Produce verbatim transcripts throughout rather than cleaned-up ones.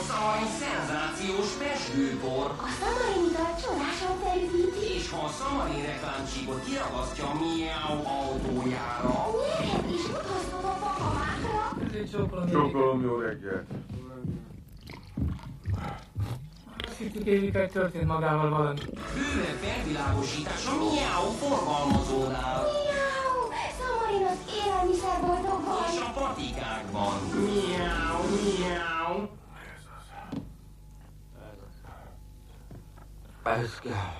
Szamari szenzációs pezsgőbor. A Szamarintal csodásan felüvíti. És ha a Szamari reklámcsíkot kiragasztja a Miau autójára... Nyerhet és utazhat a fakamákra. Csókolom, jó reggelt. Azt hittük, Évike, történt magával valami. Bőven felvilágosítás a Miau forgalmazónál. Miau! Szamarin az élelmiszerboltokban. És a patikákban. Miau, miau. Ez kell.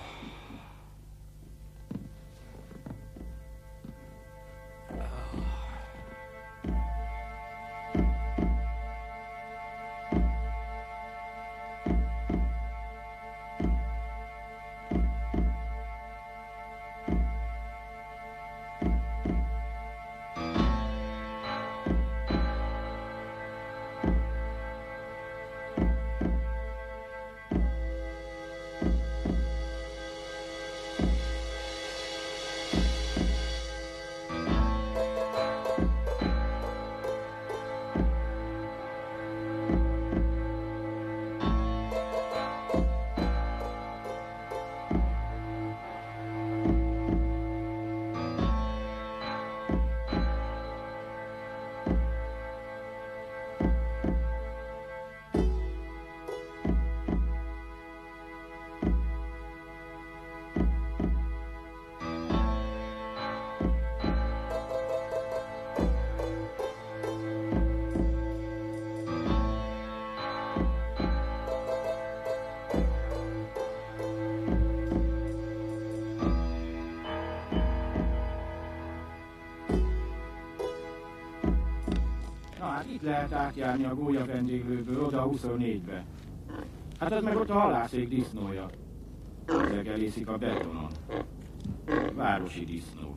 Itt lehet átjárni a gólya vendéglőből oda a huszonnégybe. Hát az meg ott a halászék disznója. Ezek elészik a betonon. Városi disznó.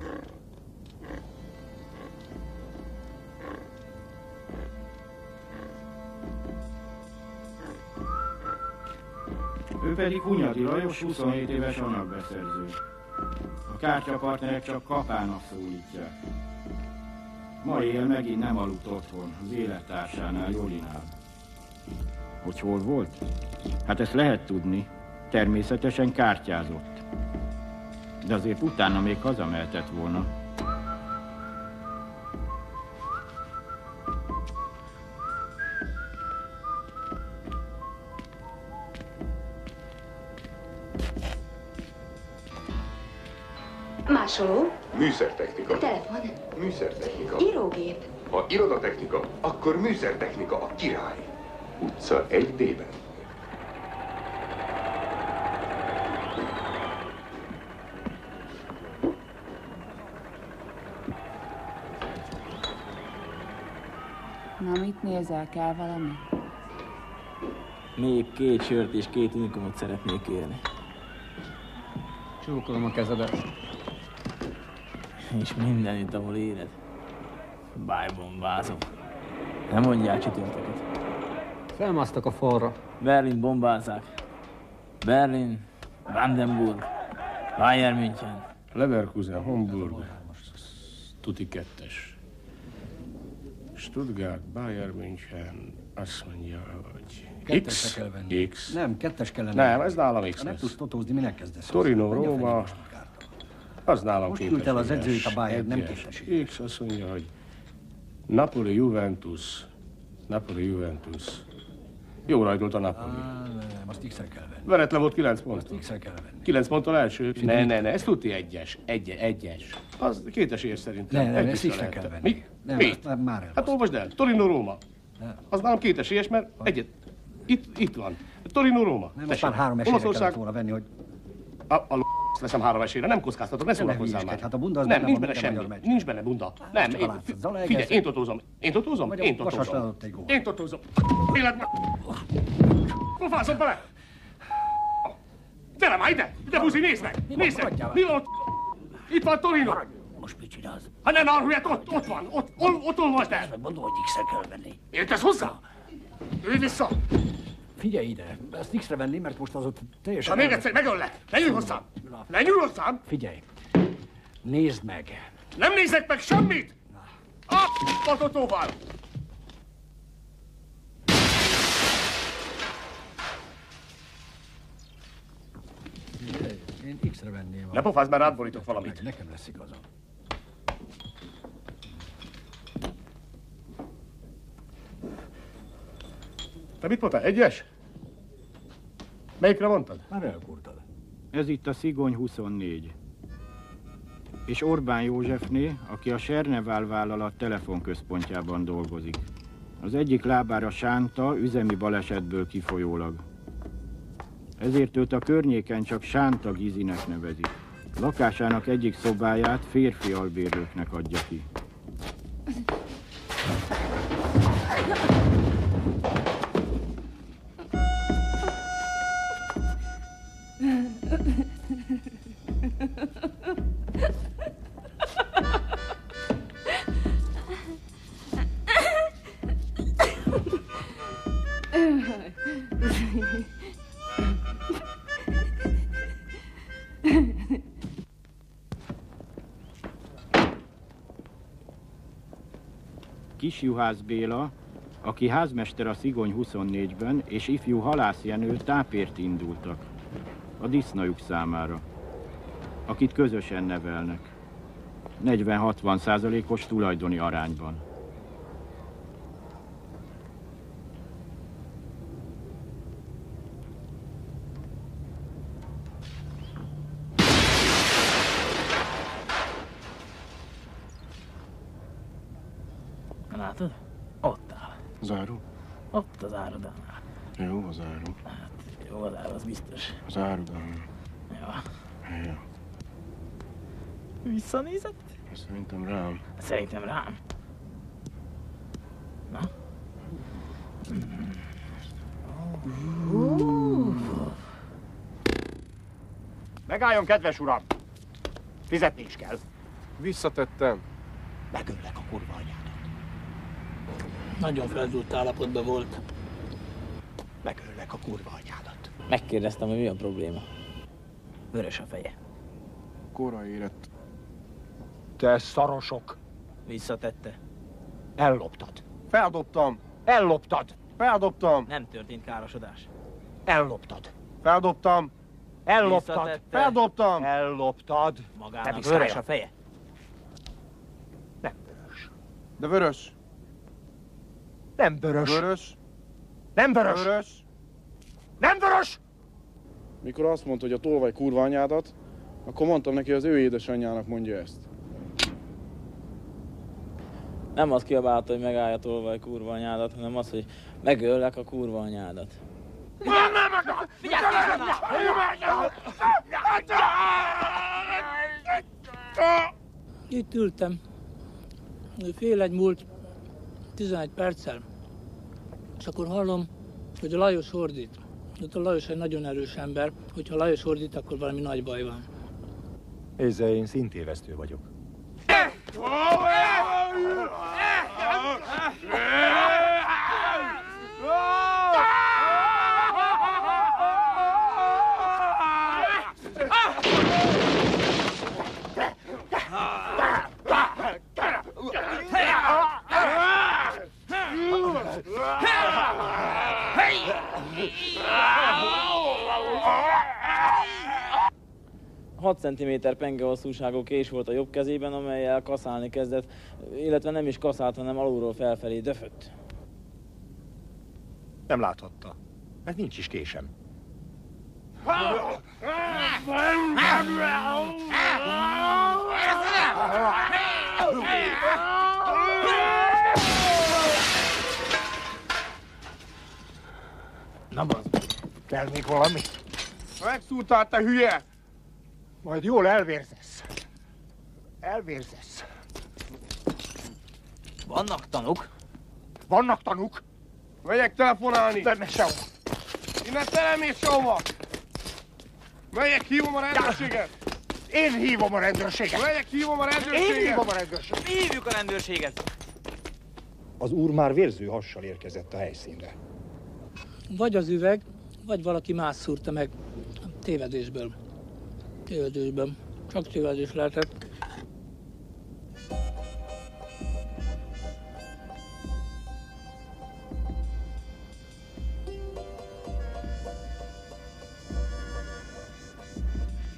Ő pedig Hunyadi Lajos, huszonhét éves anyagbeszerző. A kártyapartnerek csak kapának szólítják. Ma éjjel megint nem aludt otthon, az élettársánál, Jolinál. Hogy hol volt? Hát ezt lehet tudni. Természetesen kártyázott. De azért utána még hazamehetett volna. Másoló. Műszertechnika. Telefon. Műszertechnika. Írógép. Ha irodatechnika, akkor műszertechnika a király. Utca egy D-ben. Na, mit nézel? Kell valami? Még két sört és két unikumot szeretnék kérni. Csókolom a kezedet. És minden itt, ahol éred. Bájbombázom. Nem mondjál csütörtöket. Felmásztak a falra. Berlin bombázzák. Berlin, Brandenburg, Bayern München. Leverkusen, Hamburg, tuti kettes. Stuttgart, Bayern München, azt mondja, hogy X, kell venni. X. Nem, kettes kellene. Nem, ez nálam X ha nem tudsz totózni, minek kezdesz? Torino, Róma, az nálam most képes. Most küldte az edzőit a Bayern, nem képes. X azt mondja, hogy Napoli, Juventus, Napoli, Juventus. Jó rajtolt a Napoli. Á, nem, azt X-re kell venni. Veretlen volt kilenc pont. Azt X-re kell venni. kilenc ponttal első? Ne, ne, ne, ez tuti egyes. Egy, egyes. Az kétesélyes szerintem. Ne, nem, ezt X-re kell venni. Mi? Nem, Mi? Már, már el. Hát olvasd el. Torino, Róma. Nem. Az nálam kétesélyes, mert egyet. Itt, itt van. Torino, Róma. Nem, most már három esélyre kellett volna venni, hogy... A, a l*** veszem három esélyre, nem kockáztatok, ne szórakozzál már. Hát a bunda az nem, nincs van, benne semmi. meccs. Nincs benne bunda. Nem, én, figyelj, én totózom. Én totózom? Én totózom. Én totózom. Életben. Pofázom bele! Gyere már ide! Ide, buzi, nézd meg! Nézd meg! Mi van ott? Itt van Torino! Most mit csinálsz? Hát ne narulj, ott, ott van! Ott, ott, ott olvasd el! Mondom, hogy X-re kell venni. Értesz hozzá? Ülj vissza! Figyelj ide, ezt X-re venni, mert most az ott teljesen... Ha még egyszer megöllek! Ne nyúl hozzám! Ne nyúl hozzám! Figyelj! Nézd meg! Nem nézek meg semmit! A, a totóval! Én X-re venném. Ne pofázz, már átborítok valamit. Nekem lesz igazam. Te mit mondtál? Egyes? Melyikre mondtad? Már elkurtad. Ez itt a Szigony huszonnégy. És Orbán Józsefné, aki a Sernevál vállalat telefonközpontjában dolgozik. Az egyik lábára sánta üzemi balesetből kifolyólag. Ezért őt a környéken csak Sánta Gizinek nevezik. Lakásának egyik szobáját férfi albérlőknek adja ki. Kisjuhász Béla, aki házmester a Szigony huszonnégyben, és ifjú Halász Jenő tápért indultak a disznajuk számára, akit közösen nevelnek, negyven-hatvan százalékos tulajdoni arányban. Látod? Ott áll. Záró? Ott az árodánál. Jó, az áru. Hát, jó az áru, az biztos. Az árudánál. Ja. Ja. Visszanézett? Szerintem rám. Szerintem rám. Na? Uh. Megálljon, kedves uram! Fizetni is kell. Visszatettem. Megöllek a kurva anyádat. Nagyon feldúlt állapotban volt. Megöllek a kurva anyádat. Megkérdeztem, hogy mi a probléma. Vörös a feje. Kora érett. Te szarosok! Visszatette. Elloptad. Feldobtam. Elloptad. Feldobtam. Nem történt károsodás. Elloptad. Feldobtam. Elloptad. Visszatette. Feldobtam. Elloptad. Magának vörös a feje. Nem vörös. De vörös. Nem vörös. Vörös. Nem vörös. Vörös. Nem vörös! Mikor azt mondta, hogy a tolvaj kurva anyádat, akkor mondtam neki, hogy az ő édesanyjának mondja ezt. Nem azt kiabálta, hogy megállj a tolvaj kurva anyádat, hanem az, hogy megöllek a kurva anyádat. Itt ültem. Fél egy múlt, tizenegy perccel. És akkor hallom, hogy a Lajos ordít. A Lajos egy nagyon erős ember, hogyha Lajos ordít, akkor valami nagy baj van. Ezzel én szintévesztő vagyok. hat centiméter penge hosszúságú kés volt a jobb kezében, amellyel kaszálni kezdett, illetve nem is kaszált, hanem alulról felfelé döfött. Nem láthatta. Mert nincs is késem. Na bazd! Kell még valami? Megszúrtál, te hülye! Majd jól elvérzesz. Elvérzesz. Vannak tanúk? Vannak tanúk? Megyek telefonálni! De ne sehova. Innen te nem mész sehova! Megyek, hívom a rendőrséget! Én hívom a rendőrséget! Megyek, hívom a rendőrséget! Én hívom a rendőrséget! Mi hívjuk a rendőrséget! Az úr már vérző hassal érkezett a helyszínre. Vagy az üveg, vagy valaki más szúrta meg. Tévedésből. Tévedésből. Csak tévedés lehetett.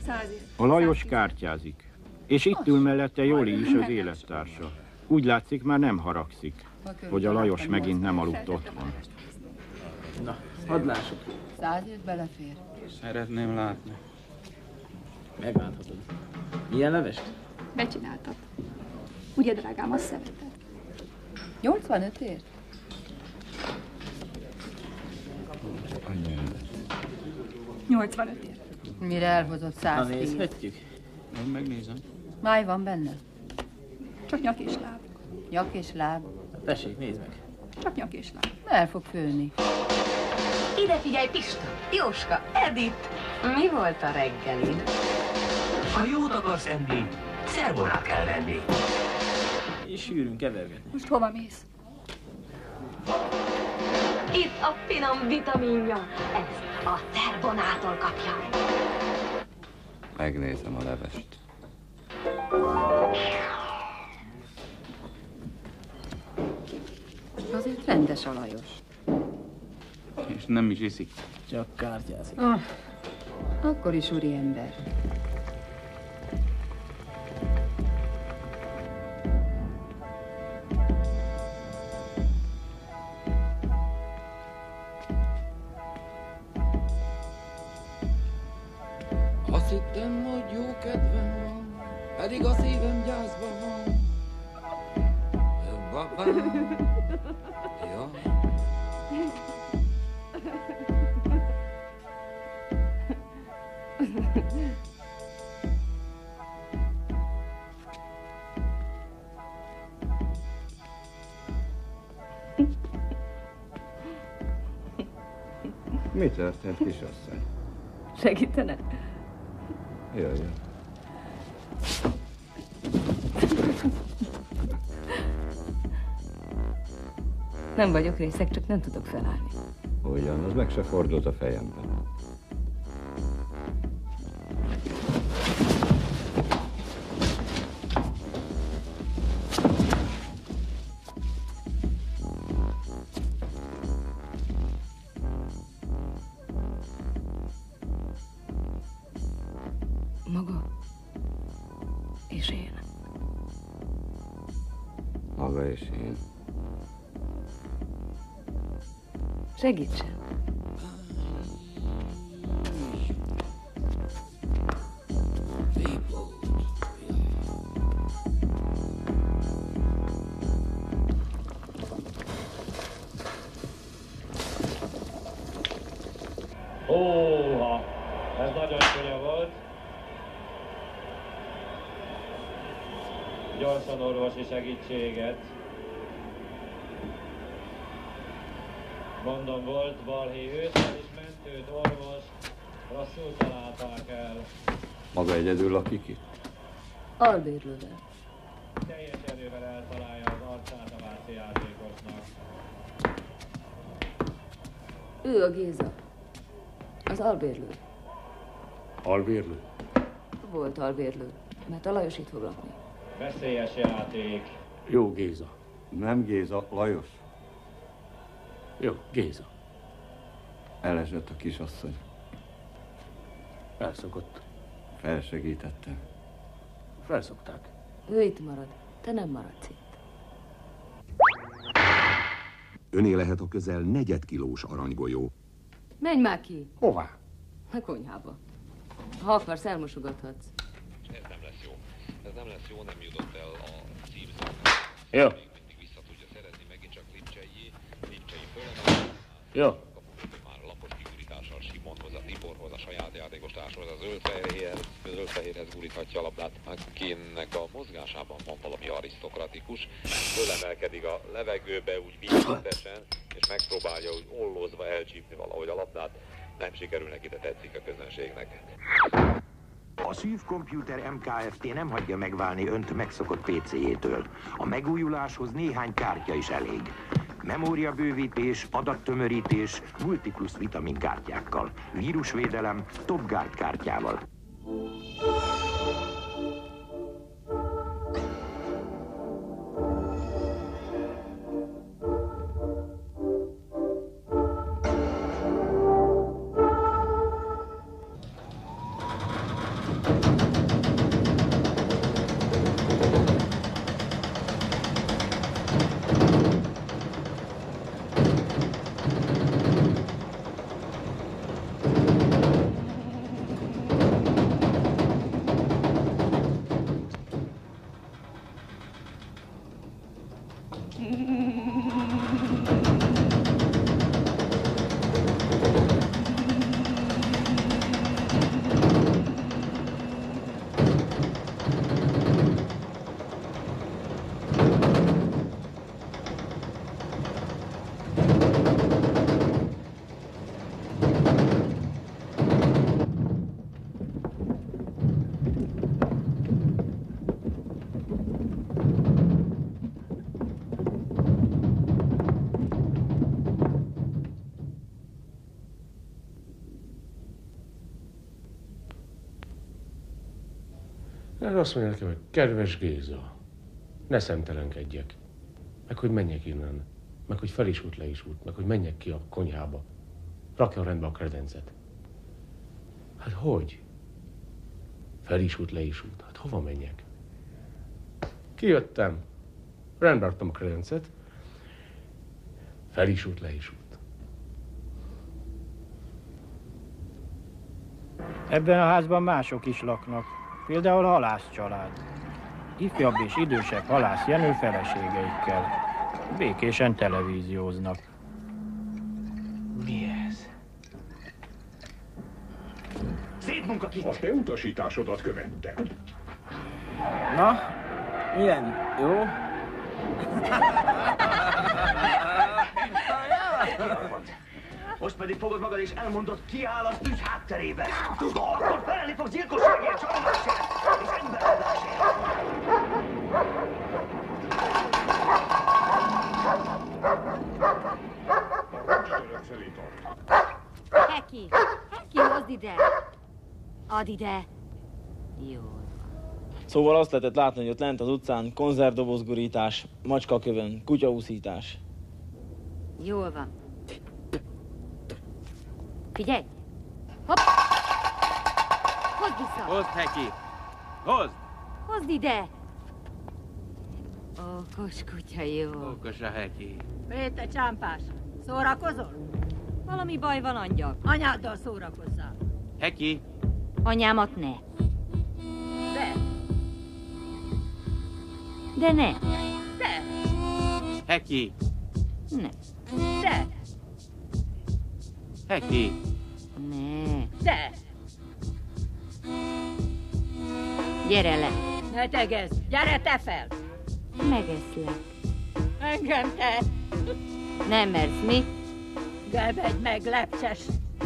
A Lajos kártyázik. És itt ül mellette Joli is, az élettársa. Úgy látszik, már nem haragszik, hogy a Lajos megint nem aludt otthon. Na, hadd lássuk. Százért belefér. Szeretném látni. Megláthatod. Ilyen levest? Becsináltad. Ugye, drágám, azt szereted. nyolcvanötért? nyolcvanötért. Mire elhozott száz Na nézhetjük. Én megnézem. Máj van benne? Csak nyak és láb. Nyak és láb. Tessék, nézd meg. Csak nyak és láb. El fog főni. Ide figyelj, Pista! Jóska, Edith! Mi volt a reggelid? Ha jót akarsz enni, szervonát kell venni. És sűrűn kevergetni. Most hova mész? Itt a finom vitaminja. Ezt a szervonától kapja. Megnézem a levest. Azért rendes a Lajos. És nem is iszik. Csak kártyázik. Ah, akkor is úri ember. Azt hittem, hogy jó kedvem van, pedig a szívem gyászban van. Babám, ja. Mi történt, kisasszony? Segítene? Jaj, jaj. Nem vagyok részeg, csak nem tudok felállni. Ugyan, az meg se fordult a fejemben. Maga és én. Maga és én. Segítsen. Hóha! Ez nagyon csúnya volt. Gyorsan orvosi segítséget. Mondom, volt balhé ősszel is mentőt, orvos. Rosszul találták el. Maga egyedül lakik itt? Albérlővel. Teljes erővel eltalálja az arcát a váci játékosnak. Ő a Géza. Az albérlő. Albérlő? Volt albérlő, mert a Lajos itt fog lakni. Veszélyes játék. Jó, Géza. Nem Géza, Lajos. Jó, Géza. Elesett a kisasszony. Elszokott. Felsegítettem. Felszokták. Ő itt marad, te nem maradsz itt. Öné lehet a közel negyedkilós aranygolyó. Menj már ki! Hová? A konyhába. Ha akarsz, elmosogathatsz. Ez nem lesz jó. Ez nem lesz jó, nem jutott el a címszak. Jó. Még mindig vissza tudja szerezni, megint csak Lipcsei. Lipcsei fölemelő. Jó. Már lapos kigurítással Simonhoz, a Tiborhoz, a saját játékostárshoz, a zöld-fehérhez, zöld-fehérhez guríthatja a labdát. Akinek a mozgásában van valami arisztokratikus, fölemelkedik a levegőbe úgy vízletesen, és megpróbálja úgy ollózva elcsípni valahogy a labdát. Nem sikerül neki, de tetszik a közönségnek. A SÜV Computer em ká ef té nem hagyja megválni önt megszokott pé céjétől. A megújuláshoz néhány kártya is elég. Memóriabővítés, adattömörítés, multiplusz vitaminkártyákkal, vírusvédelem, Top Guard kártyával. Ez azt mondja nekem, hogy kedves Géza, ne szemtelenkedjek. Meg hogy menjek innen. Meg hogy fel is út, le is út. Meg hogy menjek ki a konyhába. Rakjon rendbe a kredencet. Hát hogy? Fel is út, le is út. Hát hova menjek? Kijöttem. Rendbe raktam a kredencet. Fel is út, le is út. Ebben a házban mások is laknak. Például a halász család. Ifjabb és idősebb halász Jenő feleségeikkel. Békésen televízióznak. Mi ez? Szép munka ki! A te utasításodat követtem. Na, milyen? Jó? Most pedig fogod magad és elmondod, ki áll az ügy hátterébe. Akkor felelni fogsz gyilkosságért, csalásért és emberadásért. Heki! Heki, hozd ide! Add ide! Jó. Szóval azt lehetett látni, hogy ott lent az utcán konzervdobozgurítás, macskakövön, kutyaúszítás. Jól van. Figyelj! Hopp! Hozd vissza! Hozd, Heki! Hozd! Hozd ide! Okos kutya, jó. Okos a Heki. Péter csámpás, szórakozol? Valami baj van, angyal. Anyáddal szórakozzál. Heki! Anyámat ne. De. De ne. De. Heki! Ne. De. Heki! Ne. De. Gyere le. Ne tegezz, gyere te fel. Megeszlek. Engem te. Nem mersz, mi? Gebedj meg, lepcses.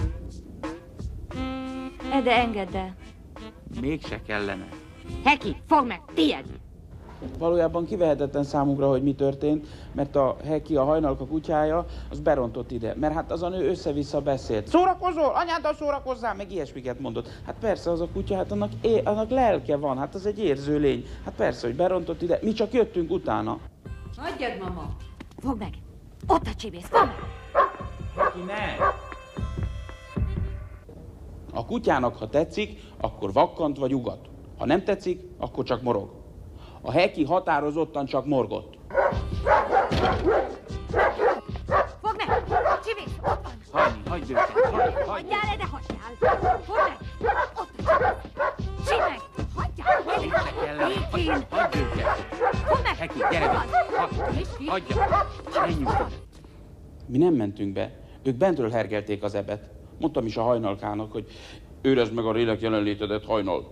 Ede, engedd el. Mégse kellene. Heki, fogd meg, tiéd! Valójában kivehetetlen számunkra, hogy mi történt, mert a Heki, a hajnalka kutyája, az berontott ide. Mert hát az a nő össze-vissza beszélt. Szórakozol? Anyáddal szórakozzál? Meg ilyesmiket mondott. Hát persze, az a kutya, hát annak, é, annak lelke van, hát az egy érző lény. Hát persze, hogy berontott ide, mi csak jöttünk utána. Hagyjad, mama! Fogd meg! Ott a csibész, fogd meg! Heki, ne! A kutyának, ha tetszik, akkor vakkant vagy ugat. Ha nem tetszik, akkor csak morog. A Heki határozottan csak morgott. Fogd meg! Csibész, ott van! Hagyj, hagyd őket! Hagyj, hagyj! Hagyjál, Ede, hagyjál! Fogd meg! Ott a csibész! Csíp meg! Hagyjál! Ede! Békén! Hagyd őket! Fogd meg! Heki, gyere be! Hagyja! Menjünk! Mi nem mentünk be. Ők bentről hergelték az ebet. Mondtam is a hajnalkának, hogy őrezd meg a lélek jelenlétedet, hajnal.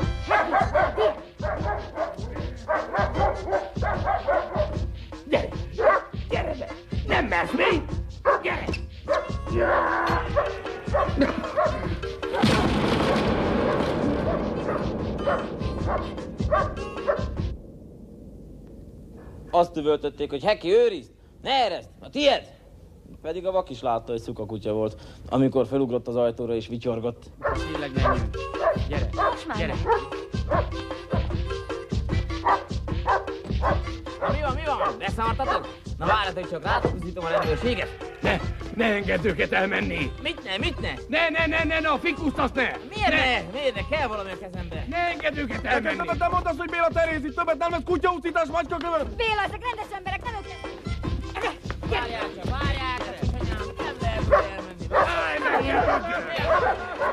Gyere! Gyere be! Nem mersz mi? Gyere! Azt üvöltötték, hogy Heki, őrizd! Ne ereszd! A tiéd! Pedig a vak is látta, hogy szuka kutya volt, amikor felugrott az ajtóra és vicsorgott. Tényleg menjünk. Gyere, gyere. Na, mi van, mi van? Beszartatok? Na várjatok csak, rátkuzítom a rendőrséget. Ne, ne engedd őket elmenni! Mit ne, mit ne? Ne, ne, ne, ne, ne, a fikuszt azt ne! Miért ne? ne? Miért ne? Kell valami a kezembe. Ne engedd őket elmenni! Többet nem mondd azt, hogy Béla Teréz itt, többet nem lesz kutyaúszítás, macskakövön! Béla, ezek rendes emberek, nem ők... Várjál csak, várjál csak, anyám, nem lehet elmenni. Állj meg!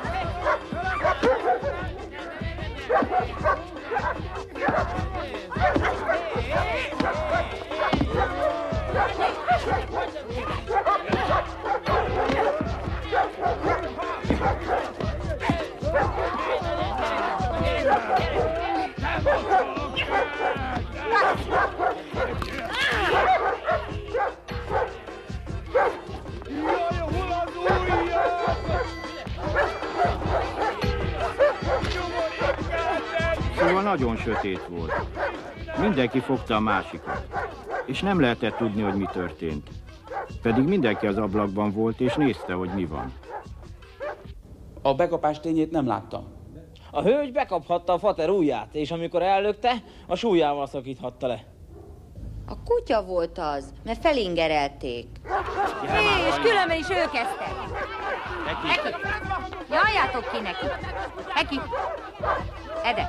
Szóval nagyon sötét volt. Mindenki fogta a másikat. És nem lehetett tudni, hogy mi történt. Pedig mindenki az ablakban volt, és nézte, hogy mi van. A bekapás tényét nem láttam. A hölgy bekaphatta a fater ujját, és amikor ellökte, a súlyával szakíthatta le. A kutya volt az, mert felingerelték. Hé, és különben is ő kezdte. Heki. Jajjátok ki neki. Heki. Ede.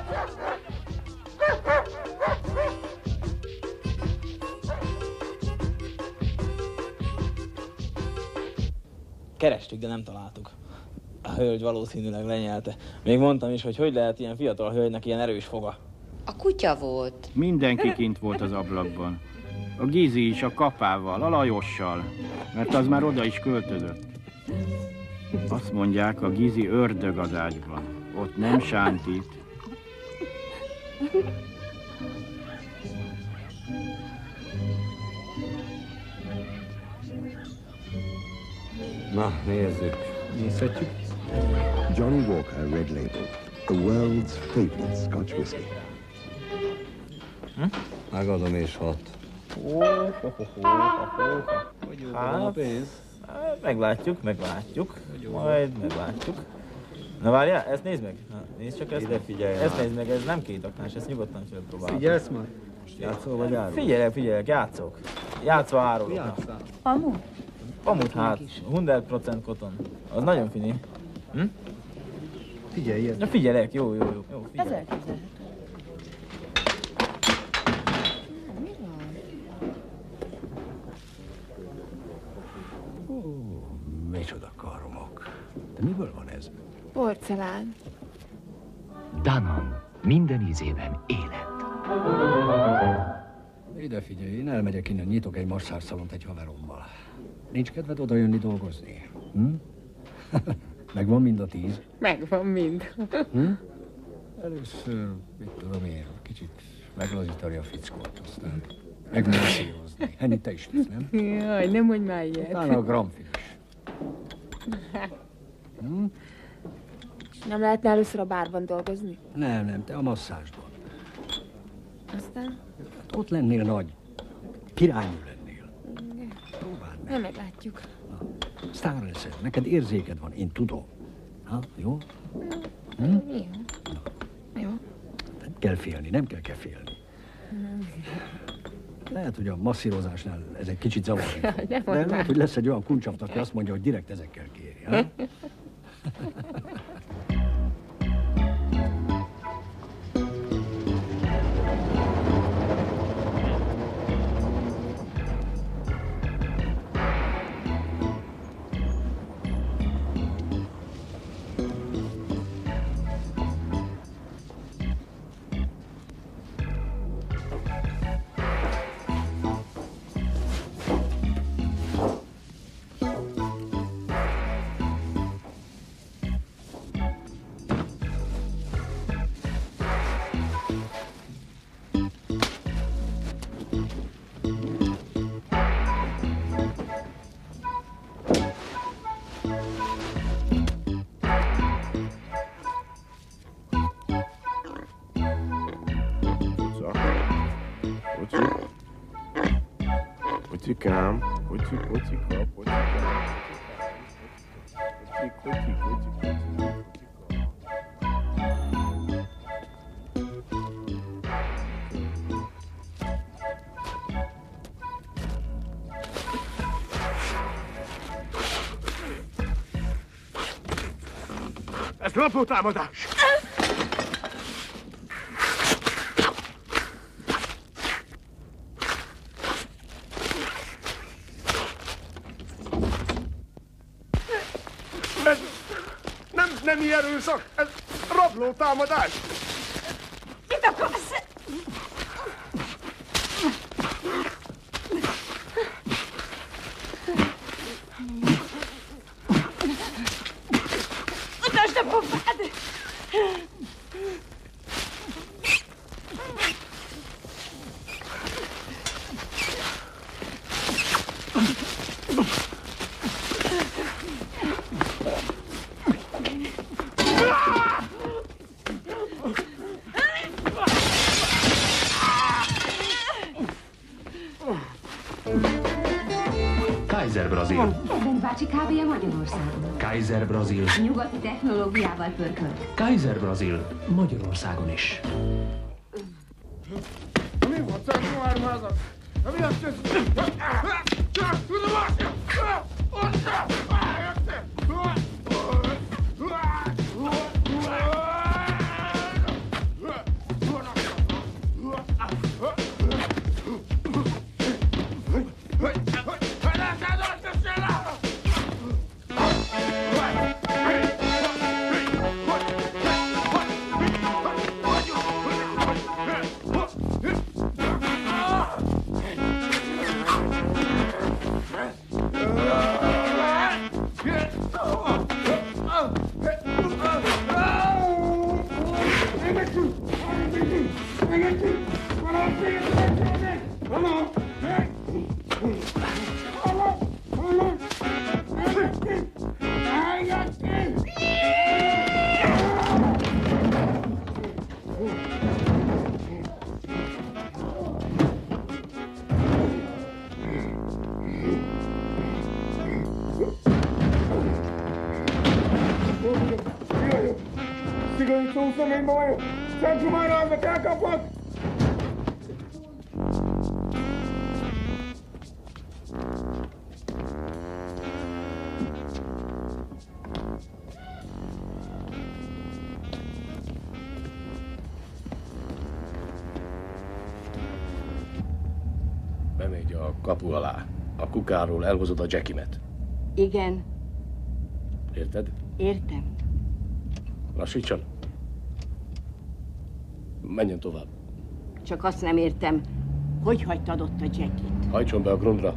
Kerestük, de nem találtuk. A hölgy valószínűleg lenyelte. Még mondtam is, hogy hogy lehet ilyen fiatal hölgynek ilyen erős foga. A kutya volt. Mindenki kint volt az ablakban. A Gizi is a kapával, a Lajossal, mert az már oda is költözött. Azt mondják, a Gizi ördög az ágyban. Ott nem sántít. Na, nézzük. Nézhetjük. Johnny Walker Red Label, the world's favorite Scotch whiskey. Hm? Megadom és hat. Hát, a pénz? Meglátjuk, meglátjuk. Majd meglátjuk. Na várjál, ezt nézd meg. Na, nézd csak ezt. Ide figyelj. Ezt nézd meg, ez nem két aknás, ezt nyugodtan fel próbálom. Figyelsz majd? Játszol vagy árulok? Figyelek, figyelek, játszok. Játszva árulok. Pamut? Pamut hát, száz procent koton. Az nagyon fini. Hm? Figyelj, Na figyelek, jó, jó, jó. jó Ez elképzelhető. Micsoda karmok. De miből van ez? Porcelán. Danon. Minden ízében élet. Ide figyelj, én elmegyek innen, nyitok egy masszázszalont egy haverommal. Nincs kedved odajönni dolgozni? Hm? Megvan mind a tíz? Megvan mind. Hm? Először, mit tudom én, kicsit meglazítani a fickót, aztán megmasszírozni. Henni, te is tudsz, nem? Jaj, nem mondj már ilyet. Utána a gramfinis. Hm? Nem lehetne először a bárban dolgozni? Nem, nem, te a masszázsban. Aztán? Hát ott lennél nagy. Királynő lennél. Próbáld meg. Nem meglátjuk. Sztár leszel, neked érzéked van, én tudom. Ha, jó? Hm? Jó. Jó. Nem kell félni, nem kell kefélni. Lehet, hogy a masszírozásnál ez egy kicsit zavaró. De lehet, hogy lesz egy olyan kuncsaft, aki azt mondja, hogy direkt ezekkel kéri. Ha? Pucikám, puci, pucika, pucikám. Puci, puci, puci, puci, Ez rablótámadás! Ez nem, nem ilyen erőszak, ez rablótámadás! Mit akarsz? Utasd a pofád! Kaiser Brazil. bácsi kávéja Magyarországon. Kaiser Brazil. Nyugati technológiával pörkölt. Kaiser Brazil. Magyarországon is. Mi van, centrumárházak? Mi azt teszi? Bemegy a kapu alá. A kukáról elhozod a Jackimet. Igen, Érted? értem. Lassítson. Menjen tovább. Csak azt nem értem, hogy hagytad ott a Jackit? Hajtson be a grundra.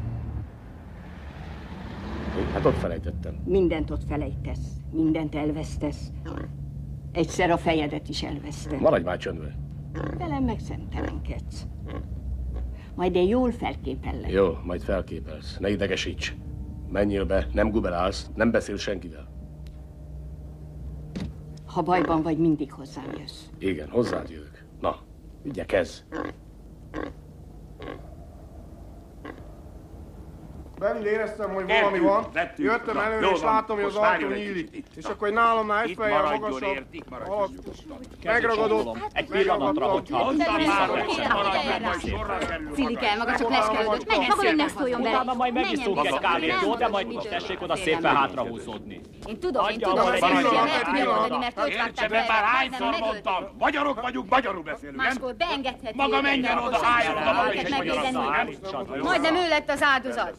Hát ott felejtettem. Mindent ott felejtesz, mindent elvesztesz. Egyszer a fejedet is elveszted. Maradj már csöndbe. Velem meg szemtelenkedsz. Majd én jól felképellek. Jó, majd felképelsz. Ne idegesíts. Menjél be, nem guberálsz, nem beszél senkivel. Ha bajban vagy, mindig hozzám jössz. Igen, hozzád jövök. Na, igyekezz. Benn éreztem, hogy valami van. Jöttem előre, és látom, hogy az ajtó nyílik. És akkor egy nálamnál egy fejjel magasabb alak megragadott. Egy pillanatra, hogyha Cilik el maga, csak leskelődött. Menj, maga még ne szóljon bele. Utána majd megiszunk egy kávét, de majd most tessék oda szépen hátrahúzódni. Én tudom, én tudom, hogy Cilikkel el tudja mondani, mert ott vágták be. Már hányszor mondtam, magyarok vagyunk, magyarul beszélünk, nem? Máskor beengedheti. Maga menjen oda, álljon oda, maga is magyarország. Majdnem ő lett az áldozat.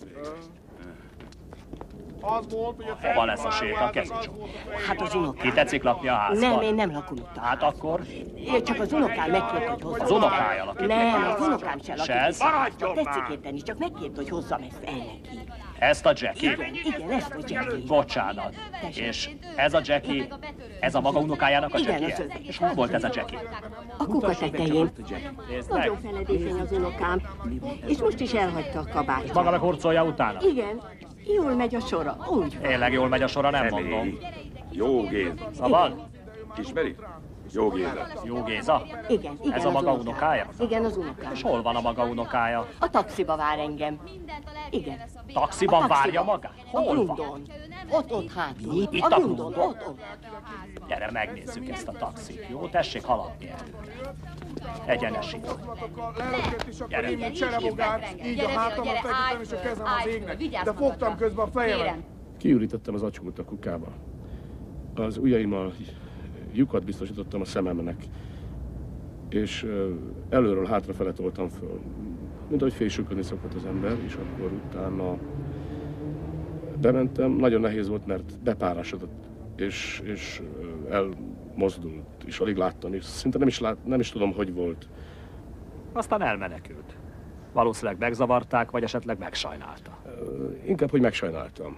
Az volt, hogy a Hova lesz a séta, Kezics? Hát az unokám. Ki tetszik lakni a házban? Nem, én nem lakom itt. Hát akkor? Én csak az unokám megkért, hogy hozzam. Az unokája lakik? Nem, az unokám se lakik. Se ez? Maradjon már! Tetszik érteni, csak megkért, hogy hozzam ezt el neki. Ezt a Jackie? Igen, igen, ezt a Jackie. Bocsánat. És ez a Jackie, ez a maga unokájának a Igen, Jackie? az ő. És hol volt ez a Jackie? A kuka tetején. Nézd meg. Nagyon feledékeny az unokám, és most is elhagyta a kabátját. Maga meg hurcolja utána? Igen, jól megy a sora, úgy van. Tényleg jól megy a sora, nem mondom. Jó Géza. Szabad? Ismeri? Jó Géza. Jó Géza? Igen, igen. Ez a maga unokája? Igen, az unokám. És hol van a maga unokája? A taxiba vár engem. Igen. Taxiban várja magát? A Hol van? Grundon. Ott, ott hátul. Itt a a Grundon, Grundon? ott, ott. Gyere, megnézzük ezt a taxit. Jó, tessék haladni előre. Egyenesít. Lelökött is akkor Gyere. én, mint cserebogár, így a hátamat feküdtem és a kezem az égnek. De fogtam közben a fejemet. Kiürítettem az acsomót a kukába. Az ujjaimmal lyukat biztosítottam a szememnek. És előről hátrafele toltam föl. Mint ahogy fésülködni szokott az ember, és akkor utána bementem. Nagyon nehéz volt, mert bepárásodott, és, és elmozdult, és alig láttam, és szinte nem is, lát, nem is tudom, hogy volt. Aztán elmenekült. Valószínűleg megzavarták, vagy esetleg megsajnálta. Inkább, hogy megsajnáltam.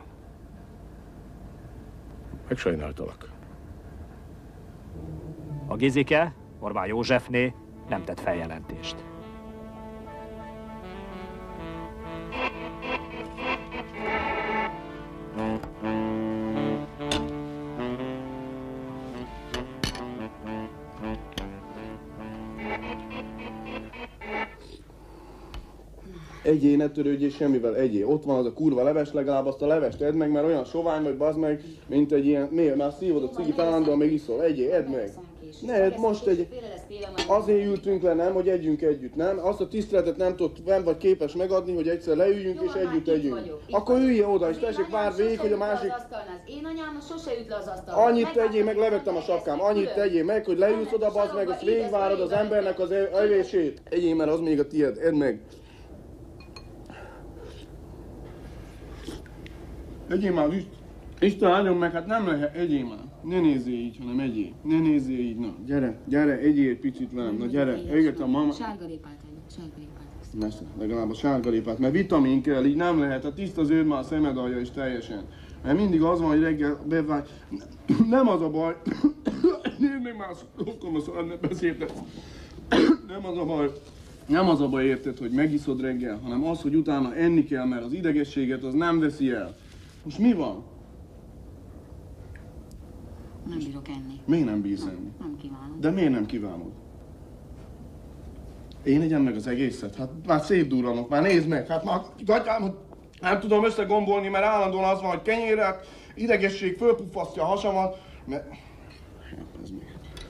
Megsajnáltalak. A Gizike, Orbán Józsefné nem tett feljelentést. Egyél, ne törődjél semmivel, egyél. Ott van az a kurva leves, legalább azt a levest edd meg, mert olyan sovány vagy, bazd meg, mint egy ilyen, miért? Már szívod a cigit állandóan, még iszol. Egyél, edd meg. Ne, edd most egy... Azért ültünk le, nem, hogy együnk együtt, nem? Azt a tiszteletet nem tudod, nem vagy képes megadni, hogy egyszer leüljünk és együtt együnk. Akkor ülje oda, és tessék, várd végig, hogy a másik... Én anyám sose üt le az asztalon. Annyit tegyél meg, levettem a sapkám, annyit tegyél meg, hogy leülsz oda, bazd meg, azt végigvárod az embernek az evését. Egyél, mert az még a tiéd, edd meg. Egyél már, Isten áldjon meg, hát nem lehet, egyél már. Ne nézzél így, hanem egyél. Ne nézzél így, na, gyere, gyere, egyél egy picit velem, na gyere. Egyet a mama. Sárgarépát egyet, sárgarépát. Messze, legalább a sárgarépát, mert vitamin kell, így nem lehet, a tiszta zöld már a szemed alja is teljesen. Mert mindig az van, hogy reggel bevágy. Nem az a baj. Nézd meg már, akkor most ne beszéltek. Nem az a baj. Nem az a baj, érted, hogy megiszod reggel, hanem az, hogy utána enni kell, mert az idegességet az nem veszi el. Most mi van? Nem bírok enni. Miért nem bírsz enni? Nem kívánom. De miért nem kívánod? Én egyem meg az egészet? Hát már szétdurranok, már nézd meg, hát már gatyám, nem tudom összegombolni, mert állandóan az van, hogy kenyéret, idegesség fölpuffasztja a hasamat, mert... Ez mi?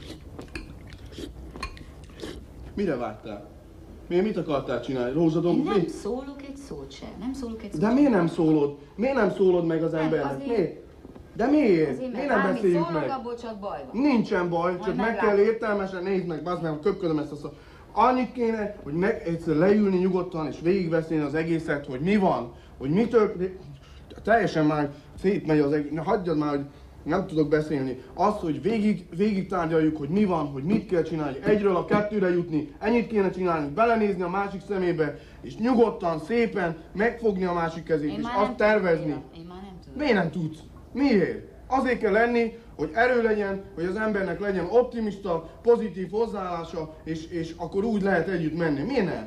Mire vágytál? Miért mit akartál csinálni? Rózsadomb? Én nem szólok egy szót sem, nem szólok egy szót. De miért nem szólod? Miért nem szólod meg az embernek? azért... Miért? De miért? Azért, miért nem beszéljük szólok, meg? abból csak baj van. Nincsen baj, Majd csak meg meglátod. kell értelmesen, nézd meg, bazd meg, köpködöm ezt a szó. Annyit kéne, hogy meg egyszer leülni nyugodtan és végigbeszélni az egészet, hogy mi van, hogy mi történik. Teljesen már szétmegy az egész, hagyjad már, hogy nem tudok beszélni. Az, hogy végig, végig tárgyaljuk, hogy mi van, hogy mit kell csinálni, egyről a kettőre jutni, ennyit kéne csinálni, belenézni a másik szemébe, és nyugodtan, szépen megfogni a másik kezét, és azt tervezni. Én már nem tudom. Miért nem tudsz? Miért? Azért kell lenni, hogy erő legyen, hogy az embernek legyen optimista, pozitív hozzáállása, és, és akkor úgy lehet együtt menni. Miért nem?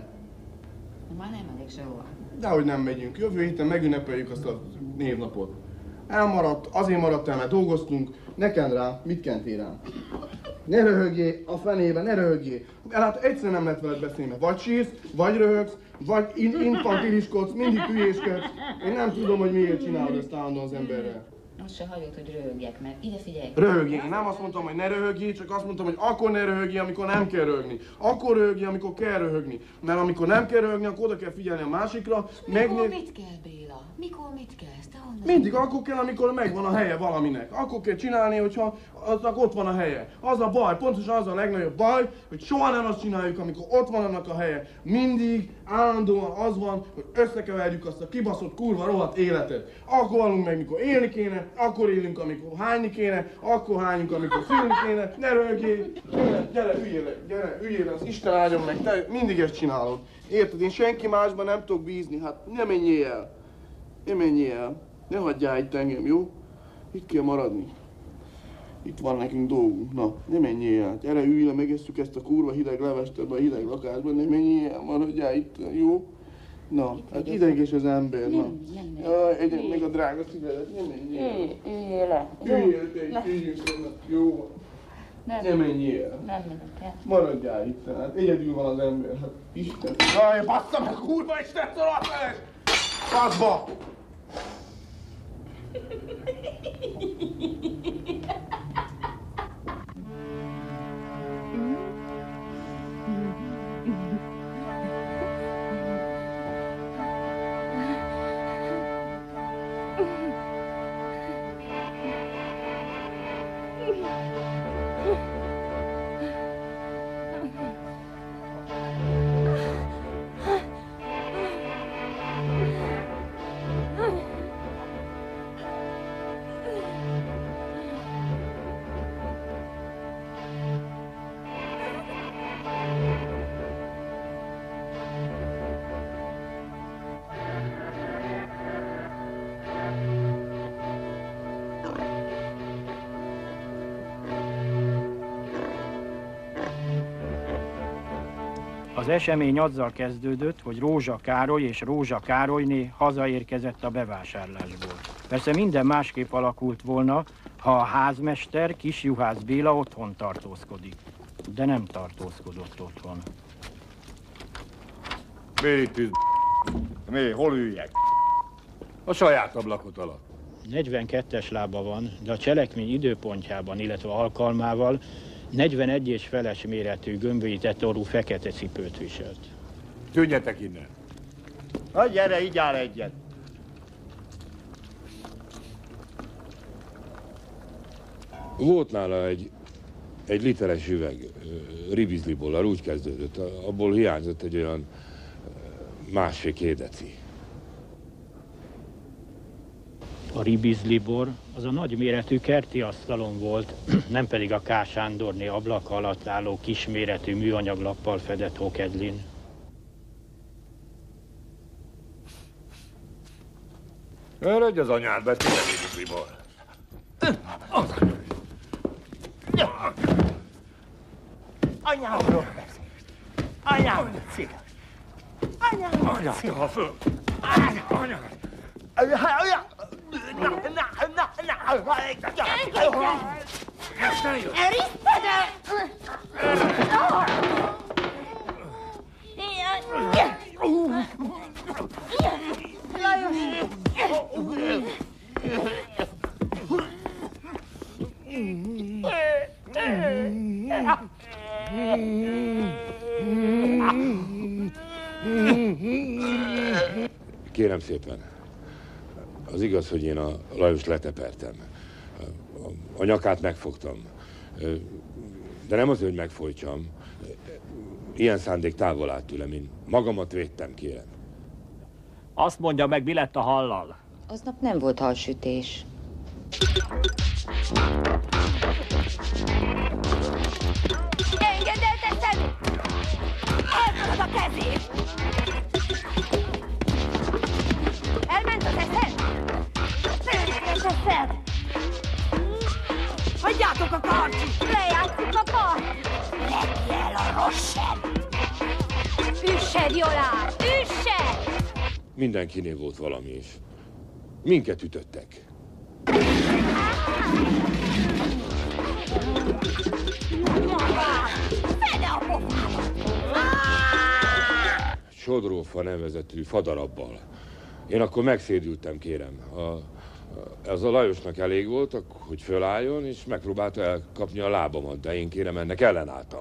Már nem megyek sehova. Dehogy nem megyünk. Jövő héten megünnepeljük azt a névnapot. Elmaradt, azért maradt el, mert dolgoztunk. Ne kend rá, mit kentél rám? Ne röhögjél a fenébe, ne röhögjél. Hát egyszer nem lehet veled beszélni, mert vagy sírsz, vagy röhögsz, vagy in infantiliskodsz, mindig hülyéskedsz. Én nem tudom, hogy miért csinálod ezt állandóan az emberrel. Most se hagyod, hogy röhögjek, mert ide figyelj. Röhögjél. Én nem azt mondtam, hogy ne röhögjél, csak azt mondtam, hogy akkor ne röhögjél, amikor nem kell röhögni. Akkor röhögjél, amikor kell röhögni. Mert amikor nem kell röhögni, akkor oda kell figyelni a másikra. Mikor megnéz... mit kell, Béla? Mikor mit kell? Te honnan? Mindig akkor kell, amikor megvan a helye valaminek. Akkor kell csinálni, hogyha aznak ott van a helye. Az a baj, pontosan az a legnagyobb baj, hogy soha nem azt csináljuk, amikor ott van annak a helye. Mindig állandóan az van, hogy összekeverjük azt a kibaszott kurva rohadt életet. Akkor valunk meg, mikor élni kéne, akkor élünk, amikor hányni kéne, akkor hányunk, amikor szülni kéne. Ne röhögjél, gyere, gyere, üljél le, gyere, üljél le, az Isten áldjon meg, te mindig ezt csinálod. Érted, én senki másban nem tudok bízni, hát ne menjél el. Ne menjél el. Ne hagyjál itt engem, jó? Itt kell maradni. Itt van nekünk dolgunk. Na, ne menjél el. Gyere, ülj le, megesszük ezt a kurva hideg levest ebbe a hideg lakásban. Ne menjél el, maradjál itt, jó? Na, hát ideges az ember, na. Jaj, egyen meg a drága szívedet, ne menjél el. Üljél le. Üljél te itt, üljünk le, jó? Ne menjél el. Nem megyek el. Maradjál itt, hát egyedül van az ember, hát Isten. Jaj, bassza meg, kurva Isten, szaladt meg! Faszba! Az esemény azzal kezdődött, hogy Rózsa Károly és Rózsa Károlyné hazaérkezett a bevásárlásból. Persze minden másképp alakult volna, ha a házmester, Kisjuhász Béla otthon tartózkodik. De nem tartózkodott otthon. Béli tűz. Mi, hol üljek? A saját ablakot alatt. negyvenkettes lába van, de a cselekmény időpontjában, illetve alkalmával negyvenegy és feles méretű gömbölyített orrú fekete cipőt viselt. Tűnjetek innen. Na gyere, így áll egyet. Volt nála egy, egy literes üveg ribizliból, úgy kezdődött, abból hiányzott egy olyan másfél-két deci. A ribizlibor az a nagyméretű kerti asztalon volt, nem pedig a K. Sándorné ablaka alatt álló kisméretű műanyaglappal fedett hokedlin. Eredj az anyád, Betty, a ribizliból. Anyámról beszélsz. Anyám, szia. Anyám, Anyád, szia. ha föl. Anyám. Na, na, na, na. Eriszted el! Lajos! Kérem szépen, az igaz, hogy én a Lajos letepertem. A, a nyakát megfogtam. De nem azért, hogy megfojtsam. Ilyen szándék távol állt tőlem, én magamat védtem, kérem. Azt mondja meg, mi lett a hallal? Aznap nem volt halsütés. Engedd el, teszed! Elfogad a kezét! Elment az eszed? Elment az eszed! Hagyjátok a karcsit! Lejátszik a kart! Legyj el a rossed! Üssed, Jolán! Üssed! Mindenkinél volt valami is. Minket ütöttek. Fede a pofámat! Sodrófa nevezetű fadarabbal. Én akkor megszédültem, kérem. A, ez a Lajosnak elég volt, hogy fölálljon, és megpróbálta elkapni a lábamat, de én kérem, ennek ellenálltam.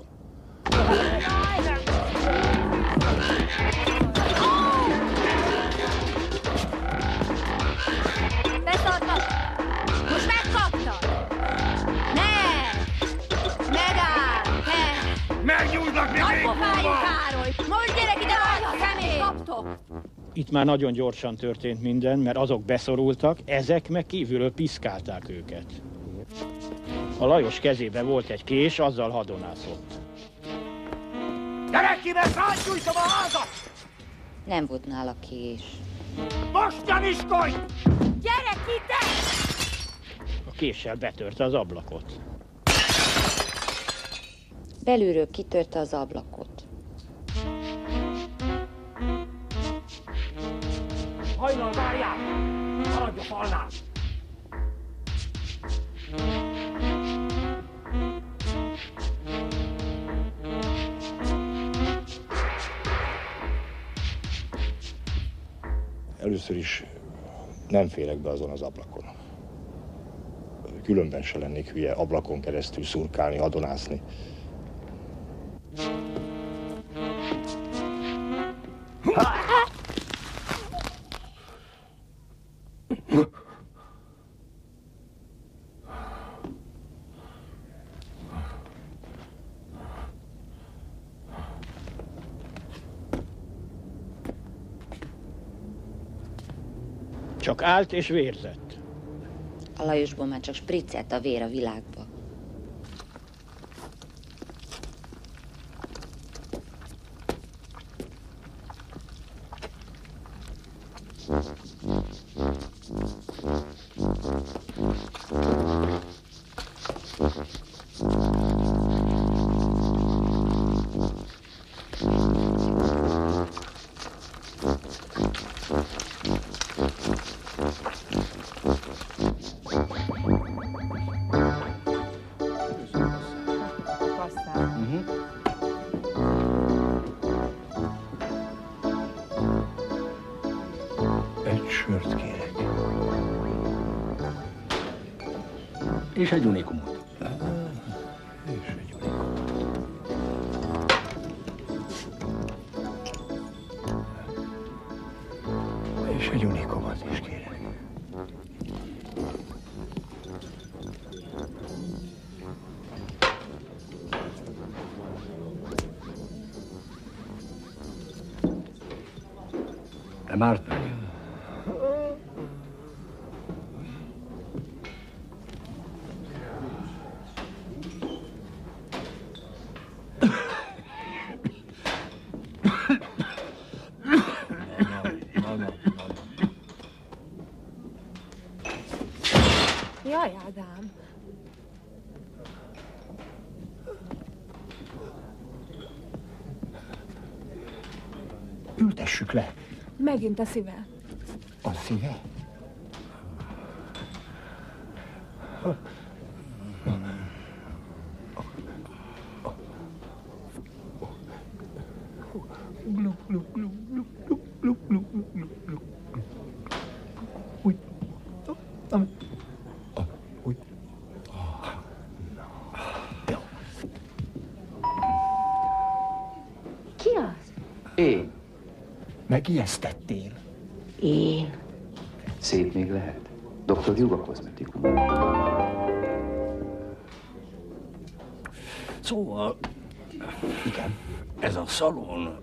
Beszartad! Most megkaptad! Ne! Megáll! Te! Megnyújtlak, mi Nagy pofájú Károly! Most gyerek ide, vagy a szemét! Kaptok! Itt már nagyon gyorsan történt minden, mert azok beszorultak, ezek meg kívülről piszkálták őket. A Lajos kezébe volt egy kés, azzal hadonászott. Gyere ki, mert rányújtom a házat! Nem volt nála kés. Most gyaniskodj! Gyerek ide! A késsel betörte az ablakot. Belülről kitörte az ablakot. Hajnal, várjál! Maradj a falnál! Először is nem férek be azon az ablakon. Különben se lennék hülye ablakon keresztül szurkálni, hadonászni. Csak állt és vérzett. A Lajosból már csak spriccelt a vér a világba. Sört kérek. És egy unikumot. És egy unikumot. És egy unikumot is kérek. De már meg. Jaj, Ádám. Ültessük le. Megint a szíve. A szíve? Gluk, gluk, gluk, gluk, gluk, gluk, gluk, gluk, gluk, gluk. Úgy. Úgy. Ki az? Én. Megijesztettél? Én. Szép még lehet. doktor Juga kozmetikum. Szóval, igen, ez a szalon.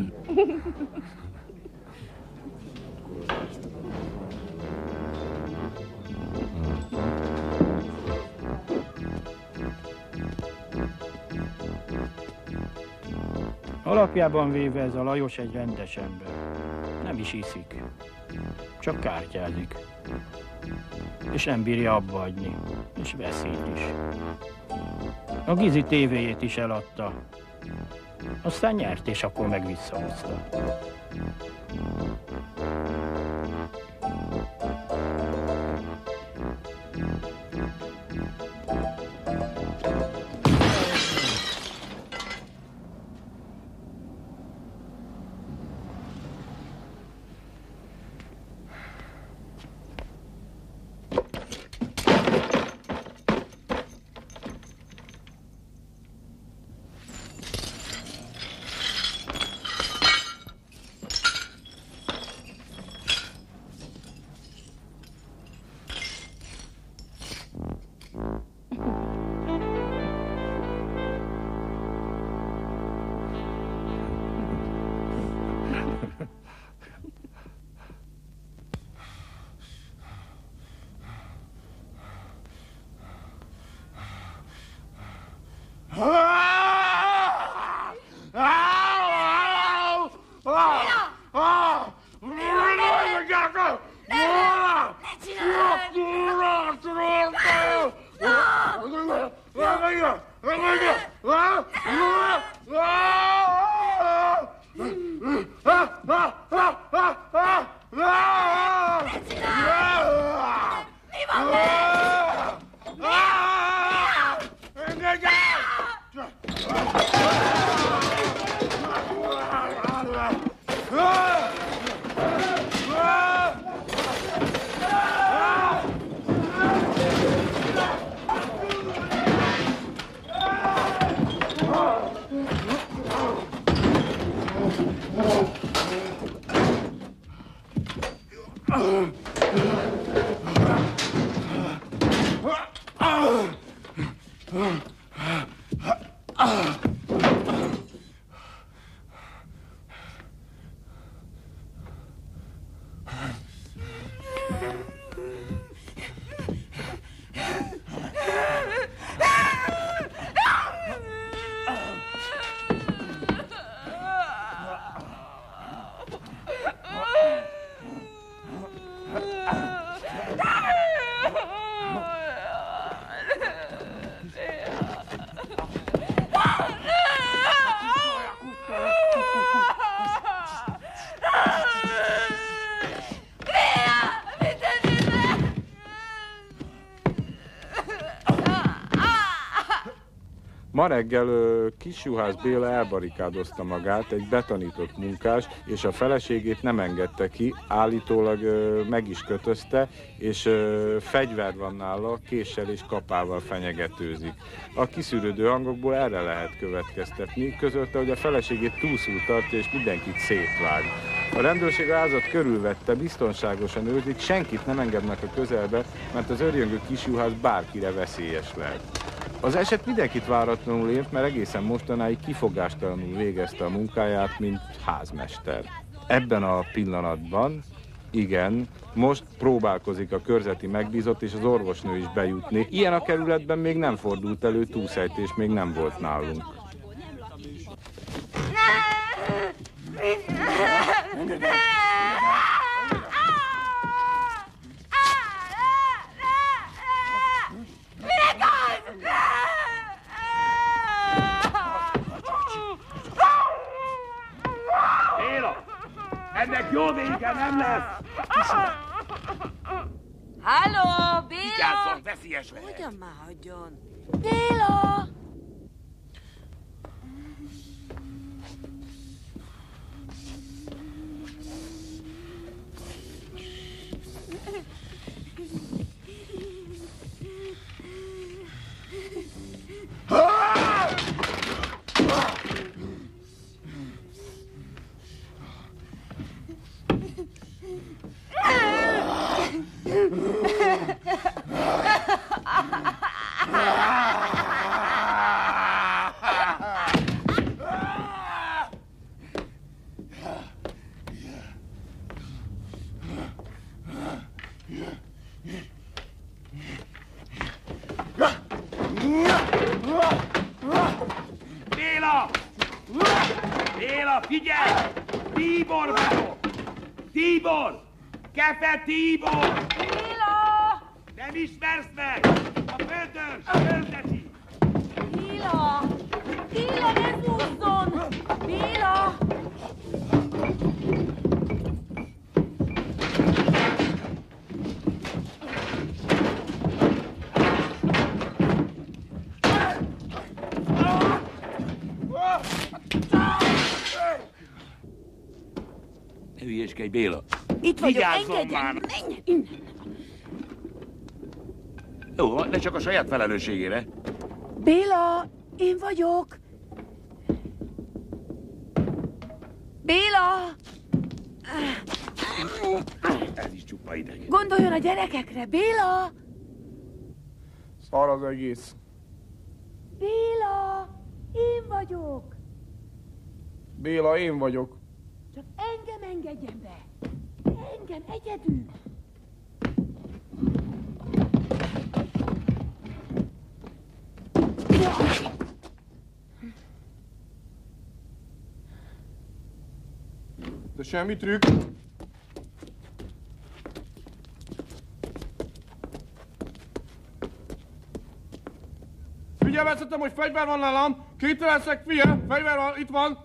Alapjában véve ez a Lajos egy rendes ember. Nem is iszik. Csak kártyázik. És nem bírja abba hagyni. És veszít is. A Gizi tévéjét is eladta. Aztán nyert, és akkor meg visszahozta. Ma reggel ö, Kisjuhász Béla elbarikádozta magát, egy betanított munkás, és a feleségét nem engedte ki, állítólag ö, meg is kötözte, és ö, fegyver van nála, késsel és kapával fenyegetőzik. A kiszűrődő hangokból erre lehet következtetni, közölte, hogy a feleségét túlszul tartja, és mindenkit szétvág. A rendőrség a házat körülvette, biztonságosan őrzik, senkit nem engednek a közelbe, mert az örjöngő Kisjuhász bárkire veszélyes lehet. Az eset mindenkit váratlanul ért, mert egészen mostanáig kifogástalanul végezte a munkáját, mint házmester. Ebben a pillanatban, igen, most próbálkozik a körzeti megbízott és az orvosnő is bejutni. Ilyen a kerületben még nem fordult elő, túlszejtés még nem volt nálunk. Béla! Ennek jó vége nem lesz! Halló, Béla! Vigyázzon, veszélyes lehet! Hogyan már hagyjon? Béla! Béla! Béla, figyelj! Tibor vagyok! Tibor! Kefe Tibor! Béla! Nem ismersz meg! A földön, földesi! Béla! Béla, ne fúzzon! Béla! Ne hülyéskedj, Béla! Itt vagyok, Vigyázzon engedjen! már! Menj innen! Jó, de csak a saját felelősségére. Béla, én vagyok! Béla! Ez is csupa idegen. Gondoljon a gyerekekre, Béla! Szar az egész. Béla! Én vagyok! Béla, én vagyok. Csak engem engedjen be! Engem egyedül! De semmi trükk. Figyelmeztetem, hogy fegyver van nálam. Kételeszek, figyelj, fegyver van, itt van.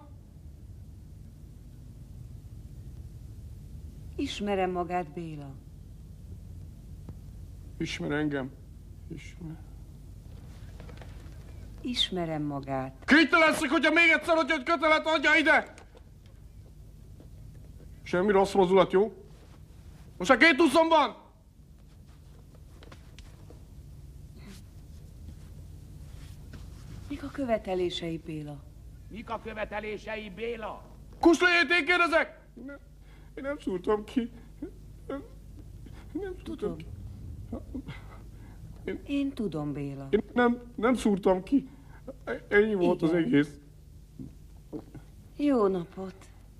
Ismerem magát, Béla. Ismer engem. Ismer. Ismerem magát. Kételeszek, hogyha még egyszer, hogy egy kötelet adja ide. Semmi rossz mozulat, jó? Most már két úszom van! Mik a követelései, Béla? Mik a követelései, Béla? Kusléjét én kérdezek! Nem, én nem szúrtam ki. Nem, nem Tudom. Ki. Én, én tudom, Béla. Én nem, nem szúrtam ki. Ennyi volt Igen. az egész. Jó napot.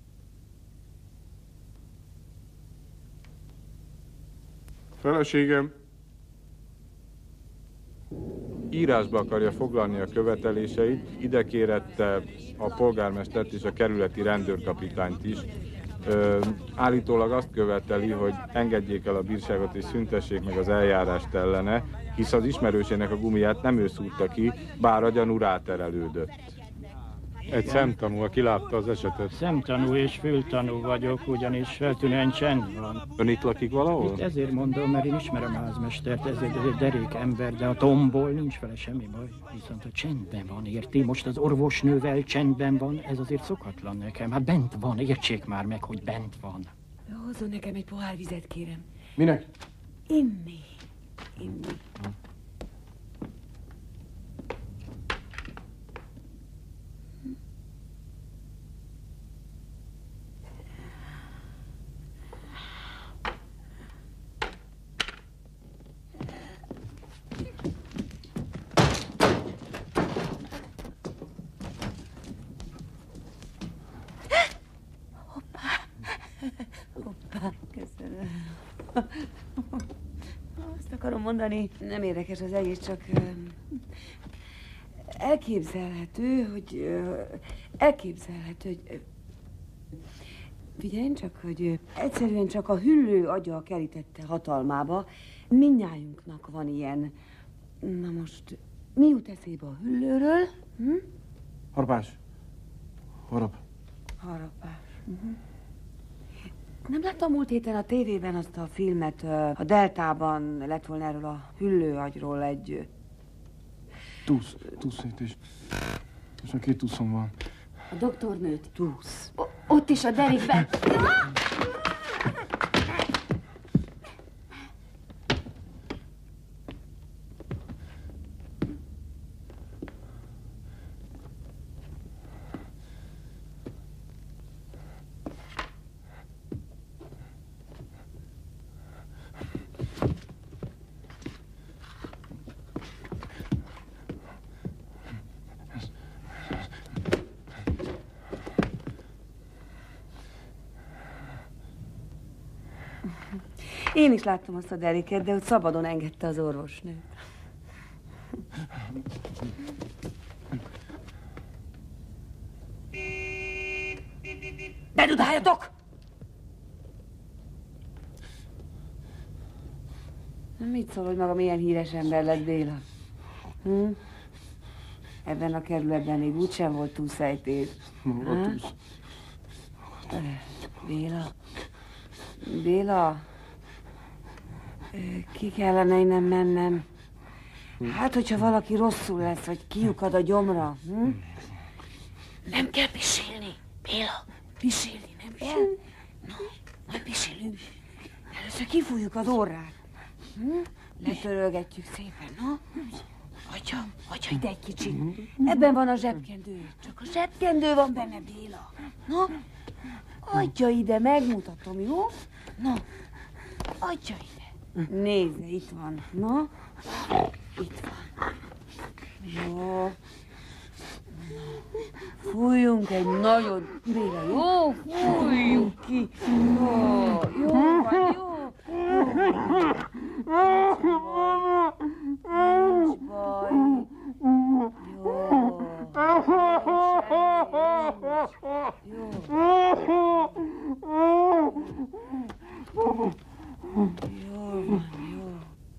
Feleségem. Írásba akarja foglalni a követeléseit, ide kérette a polgármestert és a kerületi rendőrkapitányt is. Ö, állítólag azt követeli, hogy engedjék el a bírságot és szüntessék meg az eljárást ellene, hisz az ismerősének a gumiját nem ő szúrta ki, bár a gyanú ráterelődött. Egy szemtanú, aki látta az esetet. Szemtanú és fültanú vagyok, ugyanis feltűnően csend van. Ön itt lakik valahol? Itt ezért mondom, mert én ismerem a házmestert, ez egy, ez egy derék ember, de a tombol nincs vele semmi baj. Viszont a csendben van, érti? Most az orvosnővel csendben van, ez azért szokatlan nekem. Hát bent van, értsék már meg, hogy bent van. Hozzon nekem egy pohár vizet, kérem. Minek? Inni. Inni. Azt akarom mondani, nem érdekes az egész, csak uh, elképzelhető, hogy uh, elképzelhető, hogy uh, figyelj csak, hogy uh, egyszerűen csak a hüllő agya kerítette hatalmába. Mindnyájunknak van ilyen. Na most, mi jut eszébe a hüllőről? Hm? Harapás. Harap. Harapás. Uh-huh. Nem láttam múlt héten a tévében azt a filmet, a Deltában lett volna erről a hüllőagyról egy... Tusz, tuszítés. Most már két tuszom van. A doktornőt tusz. O- ott is a derékben. Én is láttam azt a deréket, de ott szabadon engedte az orvosnő. Bedudáljatok! Mit szól, hogy maga milyen híres ember lett, Béla? Hm? Ebben a kerületben még úgysem volt túlszejtés. Maga túsz. Béla? Béla? Ki kellene innen mennem? Hát, hogyha valaki rosszul lesz, vagy kiukad a gyomra. Hm? Nem kell pisilni, Béla. Pisilni nem kell? No, majd pisilünk. Először kifújjuk az orrát. Hm? Letörölgetjük szépen, no? Hagyja, hagyja ide egy kicsit. Ebben van a zsebkendő. Csak a zsebkendő van benne, Béla. No? Adja ide, megmutatom, jó? No, adja ide. Nézze, itt van. Na? Itt van. Jó. Fújjunk egy nagyon... Béla, jó? Fújjuk ki. Jó, jó van, jó. Nincs baj. Jó. Jó. Jó van, jó.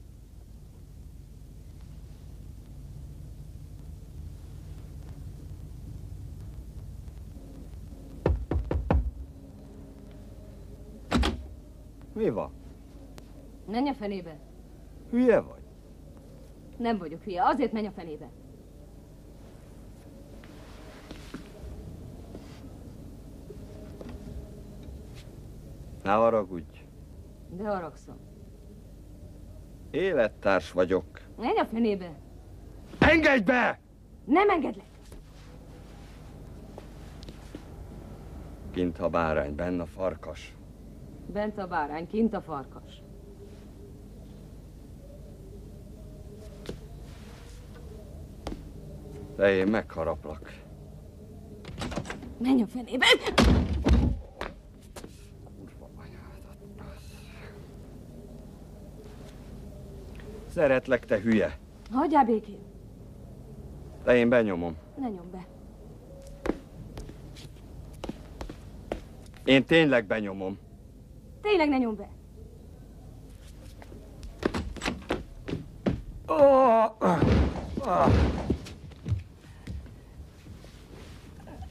Mi van? Menj a fenébe. Hülye vagy? Nem vagyok hülye, azért menj a fenébe. Ne haragudj. De haragszom. Élettárs vagyok. Menj a fenébe. Engedj be! Nem engedlek. Kint a bárány, benn a farkas. Bent a bárány, kint a farkas. De én megharaplak. Menj a fenébe! Kurva anyádat. Szeretlek, te hülye. Hagyjál békén. De én benyomom. Ne nyomd be. Én tényleg benyomom. Tényleg ne nyomd be. Oh, ah, ah.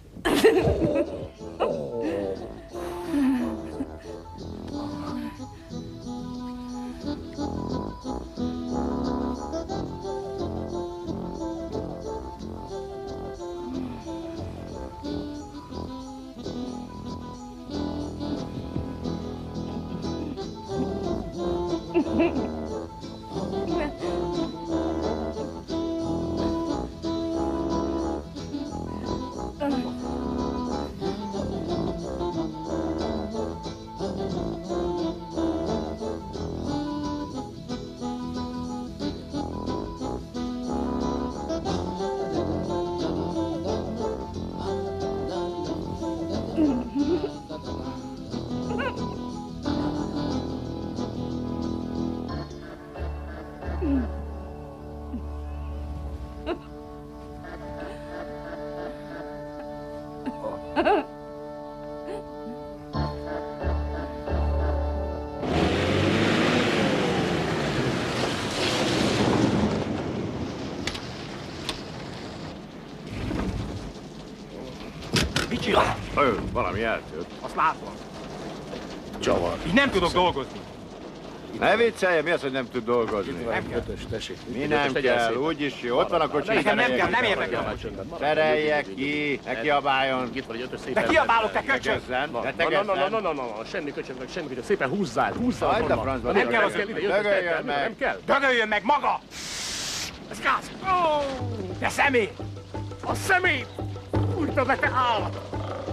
Mit csinál? Ő, valami eltűnt. Azt látom. Csavar. Így nem tudok dolgozni. Ne viccelje, mi az, hogy nem tud dolgozni? Nem kell. Ötös, tessék. Mi nem kell, úgyis jó. Ott van a kocsi. Nekem nem kell, nem érdekel. Szerelje ki, ne kiabáljon. Itt van egy ötös szépen. De kiabálok, te köcsög! Ne tegezzen. No, no, no, no, no, no, semmi köcsögnek, semmi köcsög. Szépen húzzál, húzzál. Hagyd a francba. Nem kell azért ide, dögöljön meg. Nem kell. Dögöljön meg maga! Ez gáz! Te szemét! A szemét! Úgy te te állat!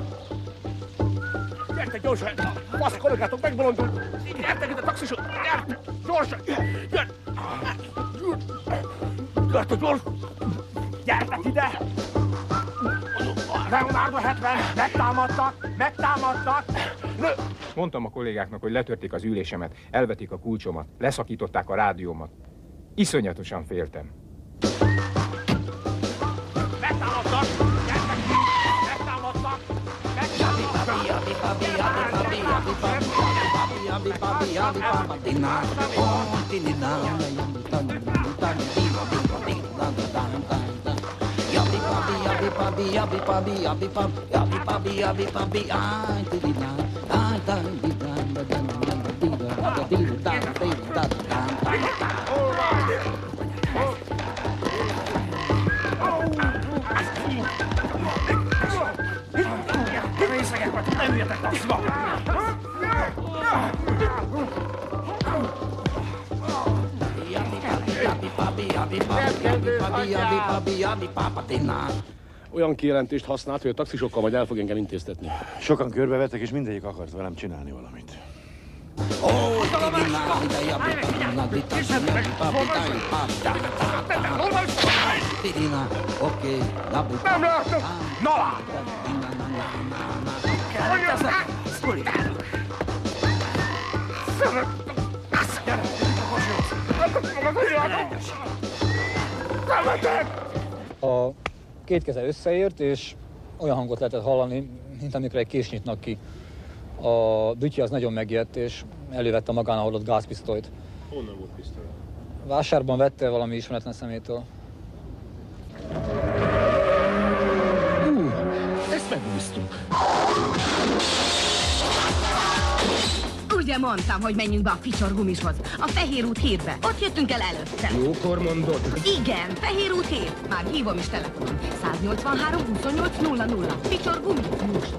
Gyertek gyorsan! A fasz kollégátok megbolondult! Gyertek ide, taxisok! Gyertek! Gyorsan! Gyertek! Gyertek gyorsan! Gyertek ide! Leonardo hetven! Megtámadtak! Megtámadtak! Mondtam a kollégáknak, hogy letörték az ülésemet, elvetik a kulcsomat, leszakították a rádiómat. Iszonyatosan féltem. Megtámadtak! Gyertek! Megtámadtak! Részegek vagy, nem üljetek taxiba! Olyan kijelentést használt, hogy a taxisokkal majd el fog engem intéztetni. Sokan körbevettek, és mindegyik akart velem csinálni valamit. Nem látom! Na látom! A két keze összeért, és olyan hangot lehetett hallani, mint amikor egy kés nyitnak ki. A bütyű az nagyon megijedt, és elővette magánál hordott gázpisztolyt. Honnan volt pisztoly? Vásárban vette valami ismeretlen szemétől. Hú, ezt megúsztuk. Ugye mondtam, hogy menjünk be a Ficsorgumishoz, a Fehér út hírbe. Ott jöttünk el előtte. Jókor mondod? Igen, Fehér út hír. Már hívom is telefonon. száz nyolcvanhárom huszonnyolc nulla nulla. Ficsorgumi, most.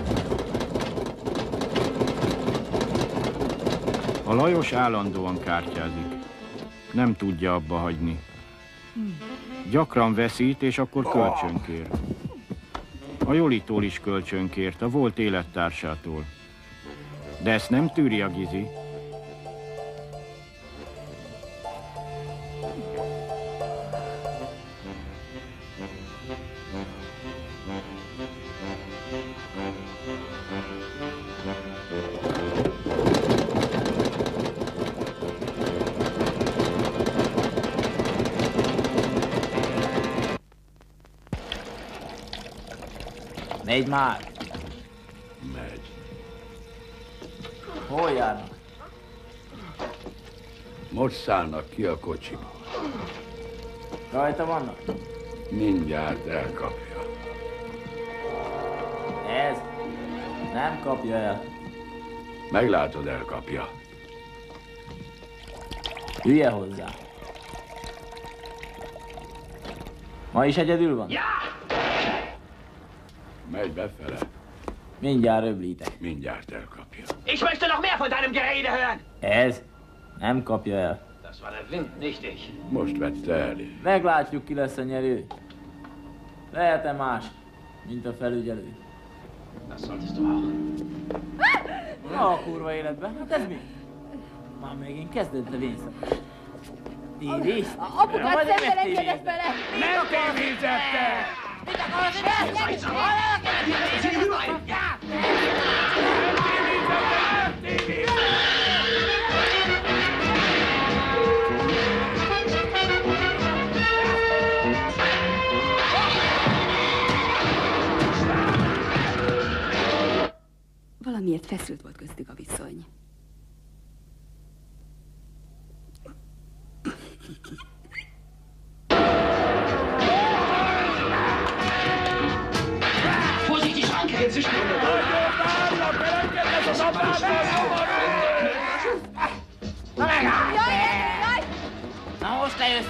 A Lajos állandóan kártyázik. Nem tudja abba hagyni. Gyakran veszít, és akkor kölcsönkér. A Jolitól is kölcsönkért, a volt élettársától. De ezt nem tűri a Gizi. Megy már! Megy. Hol járnak? Most szállnak ki a kocsiba. Rajta vannak? Mindjárt elkapja. Ez? Nem kapja el. Meglátod, elkapja. Hülye hozzá. Ma is egyedül van? Ja! Megy befele. Mindjárt röblítek. Mindjárt elkapja. Ich möchte noch mehr von deinem Gerede hören! Ez? Nem kapja el. Das war der Wind, nicht ich. Most vette el. Meglátjuk, ki lesz a nyerő. Lehet-e más, mint a felügyelő? Das solltest du auch. Na a kurva életben, hát ez mi? Már még én kezdődte vénszakos. Tévészt? Apukát szemben engedett bele! Nem tévézette! Mit akarod, hogy ezt? Valamiért feszült volt köztük a viszony. Vorsichtig, Anke!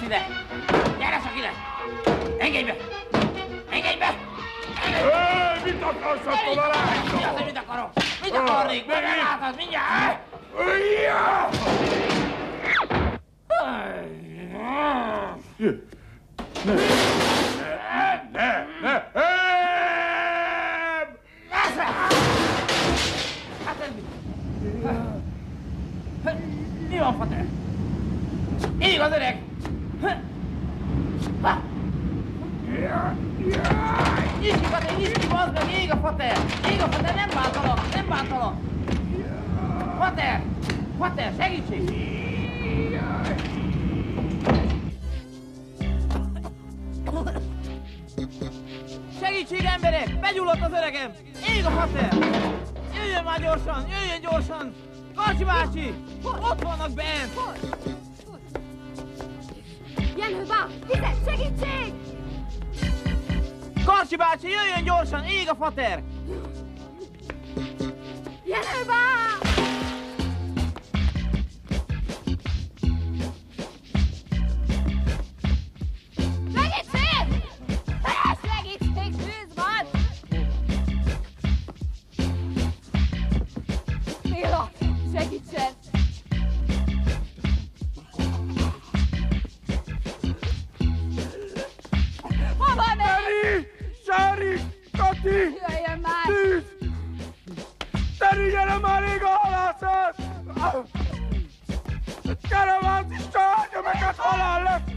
ide! Gyere csak ide! Engedj be! Engedj be! Hé, mit akarsz attól a lánytól? Mi az, hogy mit akarok? Mit akarnék? Meg elátad mindjárt! Ne! Ne! Ne! Ne! Hát ez mi? Mi van, Fater? Ég az öreg! Nyisd ki, Fater, nyisd ki, bazd meg, ég a Fater! Ég a Fater, nem bántalak, nem bántalak! Fater! Fater, segítség! Segítség, emberek! Begyulladt az öregem! Ég a Fater! Jöjjön már gyorsan! Jöjjön gyorsan! Karcsi bácsi! Ott vannak bent! Jenő, bá! Vizet, segítség! Karcsi bácsi, jöjjön gyorsan! Ég a Fater! Jenő, bá! Segítség! Segítség, tűz van! Béla, segítsen! Hova megy? Teri! Sári! Kati! Jöjjön már! Tűz! Teri, gyere már, ég a halászat! Gyere már, csárdja meg, hát halál lesz!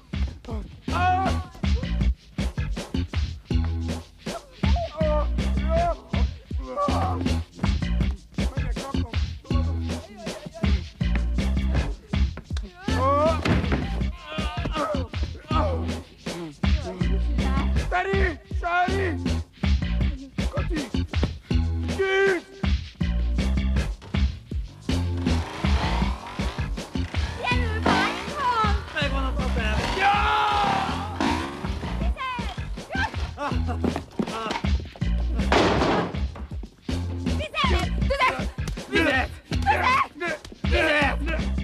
Teri! Sári! Kati! Tűz! Jenő, bá, itt van! Megvan a Fater! Vizet! Vizet! Vizet! Vizet!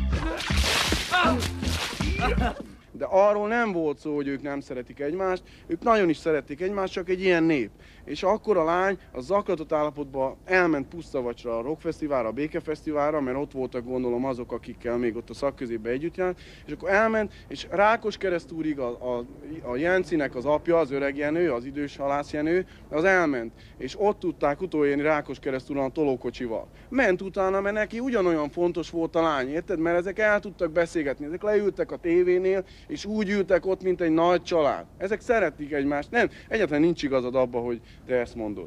Vizet! De arról nem volt szó, hogy ők nem szeretik egymást, ők nagyon is szeretik egymást, csak egy ilyen nép. És akkor a lány a zaklatott állapotban elment Pusztavacsra a rockfesztiválra, a békefesztiválra, mert ott voltak gondolom azok, akikkel még ott a szakközépbe együtt járt, és akkor elment, és Rákoskeresztúrig a, a, a Jencinek az apja, az öreg Jenő, az idős halász Jenő, az elment, és ott tudták utolérni Rákoskeresztúron a tolókocsival. Ment utána, mert neki ugyanolyan fontos volt a lány, érted? Mert ezek el tudtak beszélgetni, ezek leültek a tévénél, és úgy ültek ott, mint egy nagy család. Ezek szeretik egymást. Nem, egyáltalán nincs igazad abba, hogy te ezt mondod.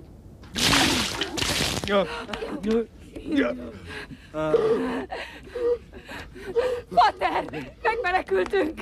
Fater! Megmenekültünk!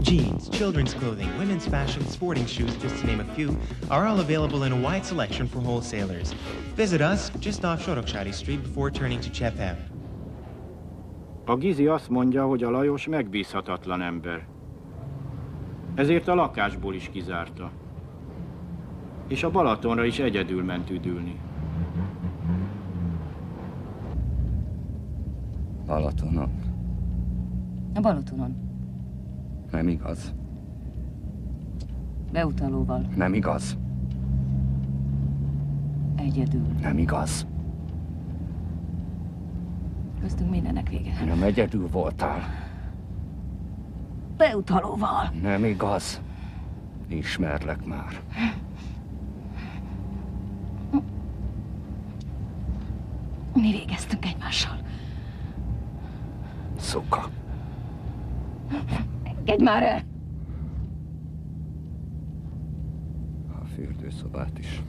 Jeans, children's clothing, women's fashion, sporting shoes, just to name a few, are all available in a wide selection for wholesalers. Visit us just off Soroksári Street before turning to Csepel. A Gizi azt mondja, hogy a Lajos megbízhatatlan ember. Ezért a lakásból is kizárta. És a Balatonra is egyedül ment üdülni. Balatonon? A Balatonon. Nem igaz. Beutalóval. Nem igaz. Egyedül. Nem igaz. Köztünk mindennek vége. Nem egyedül voltál. Beutalóval. Nem igaz. Ismerlek már. Mi végeztünk egymással. Szuka. Engedj már el! A fürdőszobát is.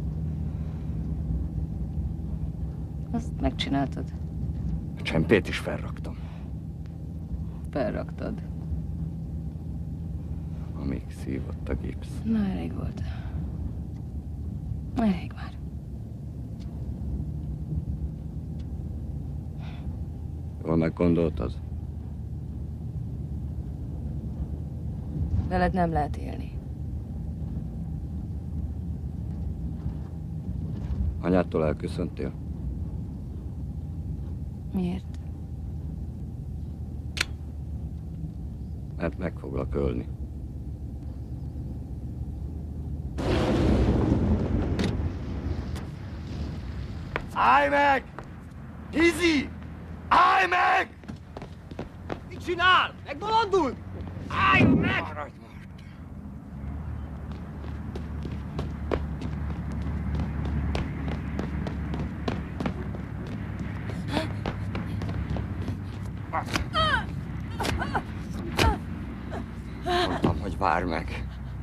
Azt megcsináltad. A csempét is felraktam. Felraktad. Amíg szívott a gipsz. Na, elég volt. Elég már. Jól meggondoltad? Veled nem lehet élni. Anyától elköszöntél? Miért? Mert meg foglak ölni. Állj meg! Gizi! Állj meg! Mit csinál? Megbolondult? Állj meg! Maradj már! Mondtam, hogy várj meg.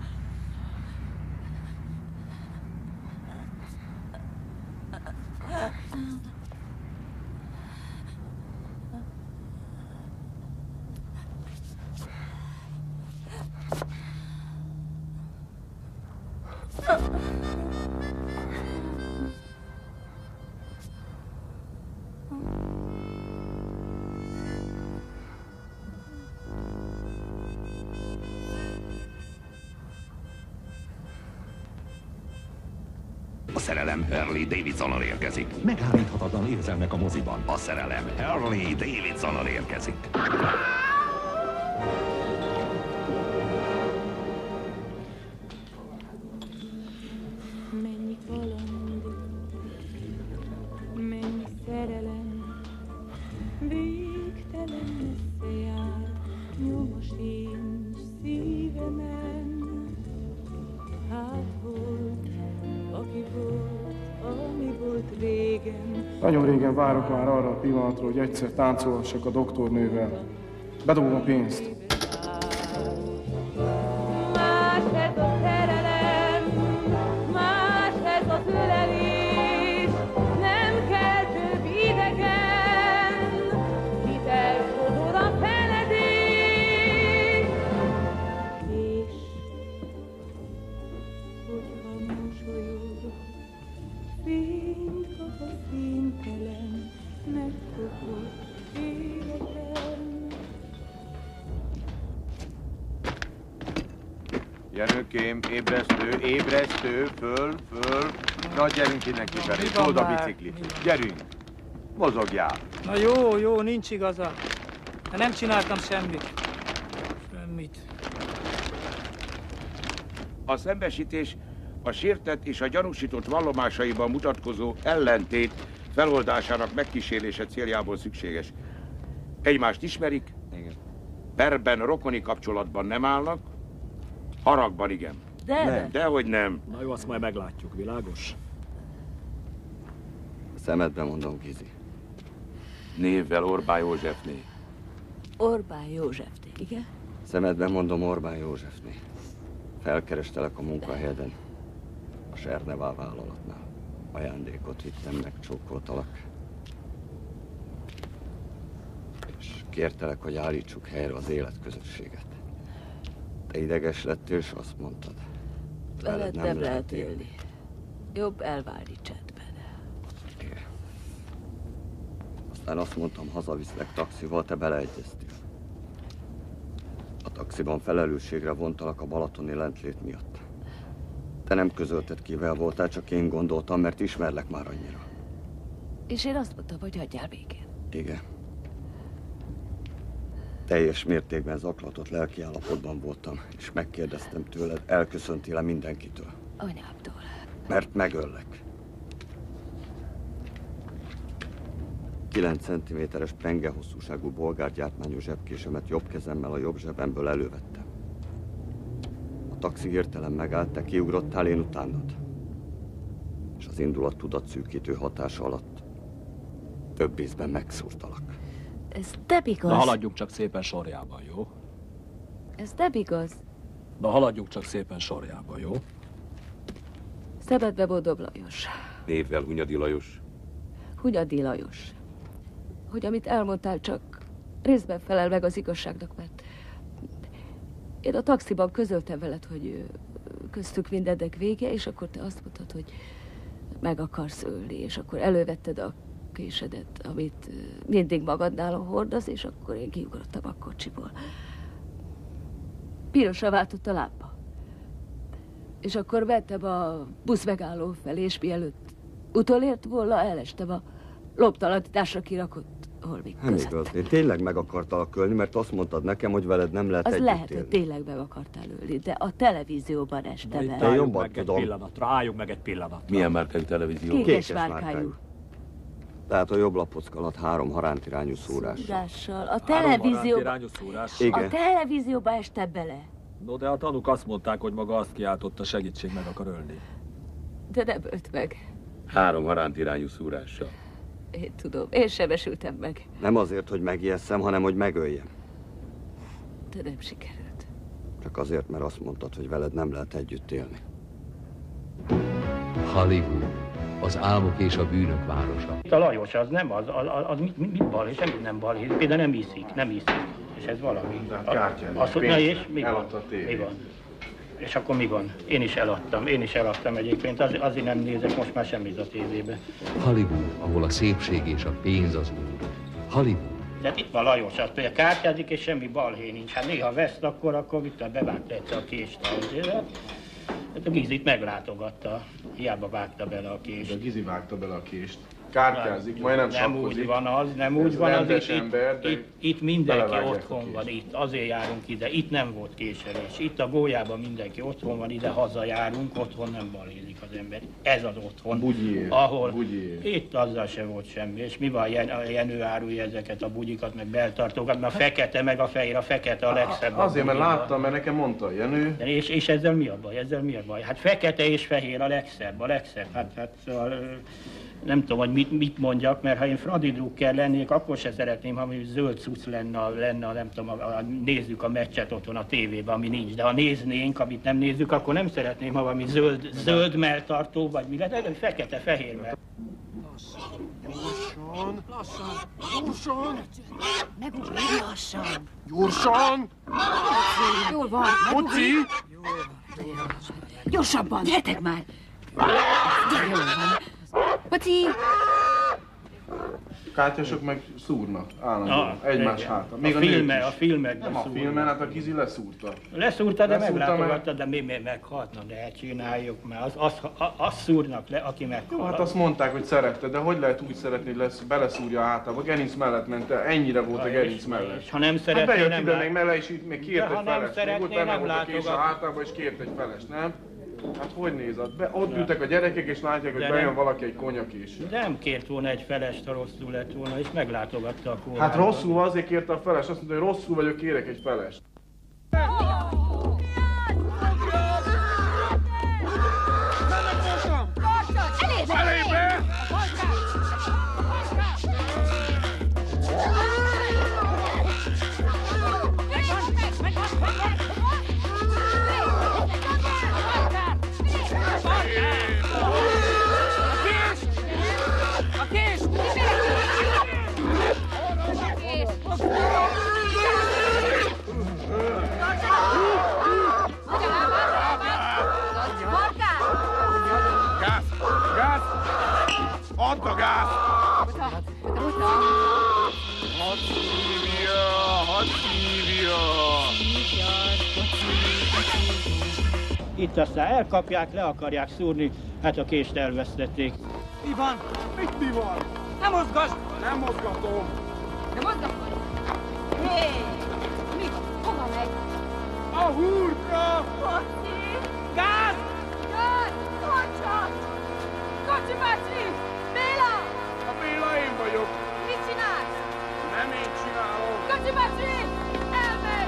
A szerelem Harley Davidsonnal érkezik. Megállíthatatlan érzelmek a moziban. A szerelem Harley Davidsonnal érkezik. Mennyi kaland, mennyi szerelem, végtelen messze jár, nyoma sincs szívemen. Hát volt, aki volt, ami volt régen. Nagyon régen várok már arra a pillanatra, hogy egyszer táncolhassak a doktornővel. Bedobom a pénzt. Más ez a szerelem, más ez az ölelés, nem kell több idegen, hitel sodor a feledés. És hogyha mosolyog, fényt kap a színtelen, megkopott életem. Jenőkém, ébresztő, ébresztő, föl, föl. Na, gyerünk innen kifelé, told a bicikli. Gyerünk, mozogjál. Na jó, jó, nincs igaza. De nem csináltam semmit. Semmit. A szembesítés a sértett és a gyanúsított vallomásaiban mutatkozó ellentét feloldásának megkísérése céljából szükséges. Egymást ismerik, igen. Perben rokoni kapcsolatban nem állnak, haragban igen. De? Nem. Dehogy nem. Na jó, azt majd meglátjuk, világos? A szemedbe mondom, Gizi. Névvel Orbán Józsefné. Orbán Józsefné, igen? Szemedben mondom, Orbán Józsefné. Felkerestelek a munkahelyeden, a Sernevál vállalatnál. Ajándékot vittem, megcsókoltalak. És kértelek, hogy állítsuk helyre az életközösséget. Te ideges lettél, és azt mondtad. Veled nem lehet élni. Jobb elválni csendben. Igen. Aztán azt mondtam, hazaviszlek taxival, te beleegyeztél. A taxiban felelősségre vontalak a balatoni lentlét miatt. Te nem közölted, kivel voltál, csak én gondoltam, mert ismerlek már annyira. És én azt mondtam, hogy hagyjál végén. Igen. Teljes mértékben zaklatott lelkiállapotban voltam, és megkérdeztem tőled, elköszöntél-e mindenkitől? Anyámtól. Mert megöllek. Kilenc centiméteres penge hosszúságú bolgárgyártmányú zsebkésemet jobb kezemmel a jobb zsebemből elővettem. A taxi hirtelen megállt, te kiugrottál, én utánad. És az indulat tudatszűkítő hatása alatt több ízben megszúrtalak. Ez nem igaz. Na haladjunk csak szépen sorjában, jó? Ez nem igaz. Na haladjunk csak szépen sorjában, jó? Szemedbe mondom, Lajos. Névvel Hunyadi Lajos. Hunyadi Lajos. Hogy amit elmondtál, csak részben felel meg az igazságnak, mert én a taxiban közöltem veled, hogy köztük mindennek vége, és akkor te azt mondtad, hogy meg akarsz ölni, és akkor elővetted a késedet, amit mindig magadnál hordasz, és akkor én kiugrottam a kocsiból. Pirosra váltott a lámpa. És akkor mentem a busz megálló felé, és mielőtt utolért volna, elestem a loptalanításra kirakott holmik Nem között. igaz, én tényleg meg akartalak ölni, mert azt mondtad nekem, hogy veled nem lehet Az együtt lehet, élni. hogy tényleg meg akartál ölni, de a televízióban estem el. Te jobban tudom. Egy pillanat, rájuk meg egy pillanat. Milyen márkájú televízió? Kékes márkájú. Tehát a jobb lapocka alatt három harántirányú szúrás. Szúrással. A televízióban... szúrás. A televízióba estem bele. No, de a tanúk azt mondták, hogy maga azt kiáltotta, segítség, meg akar ölni. De nem ölt meg. Három harántirányú szúrással. Én tudom, én sebesültem meg. Nem azért, hogy megijesszem, hanem hogy megöljem. De nem sikerült. Csak azért, mert azt mondtad, hogy veled nem lehet együtt élni. Hollywood, az álmok és a bűnök városa. A Lajos az nem, az, az, az mit, mit, mit balhé, semmit nem balhé, például nem iszik, nem iszik. És ez valami. Azt, na és mi van? Mi van? És akkor mi van? Én is eladtam, én is eladtam egyébként, az, azért nem nézek most már semmit a tévébe. Hollywood, ahol a szépség és a pénz az úr. Hollywood. De itt van Lajos, az például kártyázik és semmi balhé nincs. Hát néha veszt, akkor, akkor mit bevágta egyszer a kést azért. Hát a Gizit meglátogatta, hiába vágta bele a kést. De a Gizi vágta bele a kést. Kártyázik, majd nem Nem sakkozik. úgy van az, nem úgy Ez van az, rendes itt, ember, de itt, itt mindenki belevágják otthon van, itt azért járunk ide, itt nem volt késelés, itt a gólyában mindenki otthon van, ide hazajárunk, otthon nem balézik az ember. Ez az otthon, Bugyié, ahol bugyié. itt azzal se volt semmi, és mi van, Jen, a Jenő árulja ezeket a bugyikat, meg beltartókat, mert a fekete meg a fehér, a fekete a legszebb. Azért, mert bugyiban. láttam, mert nekem mondta a Jenő. De És, és ezzel mi a baj? Ezzel mi a baj? Hát fekete és fehér a legszebb, a legszebb. Hát, hát szóval, ö, nem tudom, hogy mit, mit mondjak, mert ha én Fradi Drucker lennék, akkor se szeretném, ha zöld cucc lenne, lenne nem tudom, a, a, nézzük a meccset otthon a tévében, ami nincs. De ha néznénk, amit nem nézzük, akkor nem szeretném, ha valami zöld, zöld melltartó, vagy mi lehet, egy fekete-fehér mell. Gyorsan, lassan, gyorsan! Megugri lassan! Gyorsan! Jól van, Poci! Gyorsabban, gyertek már! Gyere, jól van! Poci! Kártyások meg szúrnak állandóan, Ah, egymás igen. hátra. A Még a, filme- nők is. a filmekben Nem a szúrnak. filmen, hát a Gizi leszúrta. Leszúrta, de Leszúrta, meglátogatta, de mi, mi meghaltna, de csináljuk, mert az, az, az, az szúrnak le, aki meghal. Jó, hát azt mondták, hogy szerette, de hogy lehet úgy szeretni, hogy lesz, beleszúrja a hátába? Gerinc mellett ment el, ennyire volt a Ja, gerinc és- mellett. és ha nem hát szeretné, bejött nem ide lát- még mele, és itt még kért De ha egy nem felest. Még ott szeretné, benne nem volt a kés a látogat. hátába, és kért egy felest, nem? Hát hogy nézed? Be, ott ültek a gyerekek, és látják, hogy De bejön nem. valaki egy konyakés. Nem kért volna egy felest, ha rosszul lett volna, és meglátogatta a kórházat. Hát rosszul azért kérte a felest, azt mondta, hogy rosszul vagyok, kérek egy felest. Elébe! A kés! Itt aztán elkapják, le akarják szúrni, hát a kést elvesztették. Mi van? Mit mi van? Nem mozgass! Nem mozgatom! Nem mozgatod? Hé! Mi van? Hova megy? A húrra! Kocsi! Gáz! Gáz! Kocsa! Kocsi bácsi! Béla! A Béla én vagyok. Mit csinálsz? Nem én csinálom. Kocsi bácsi! Elmegy!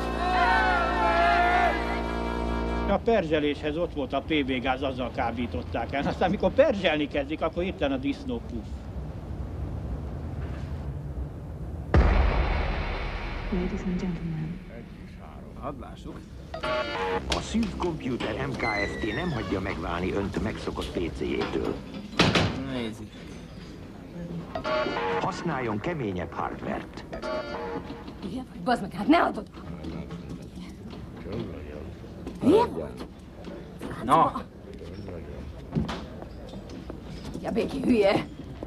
A perzseléshez ott volt a pé bé gáz, azzal kábították el. Aztán amikor perzselni kezdik, akkor hirtelen a disznó puff. Ladies and gentlemen. Hadd lássuk. A Szűk Computer em ká ef té nem hagyja megválni önt megszokott pé céjétől. Nézzük. Használjon keményebb hardvert. Igen, vagy bazd meg, hát ne adod! Hülye vagy? Na! Ja, béki, hülye!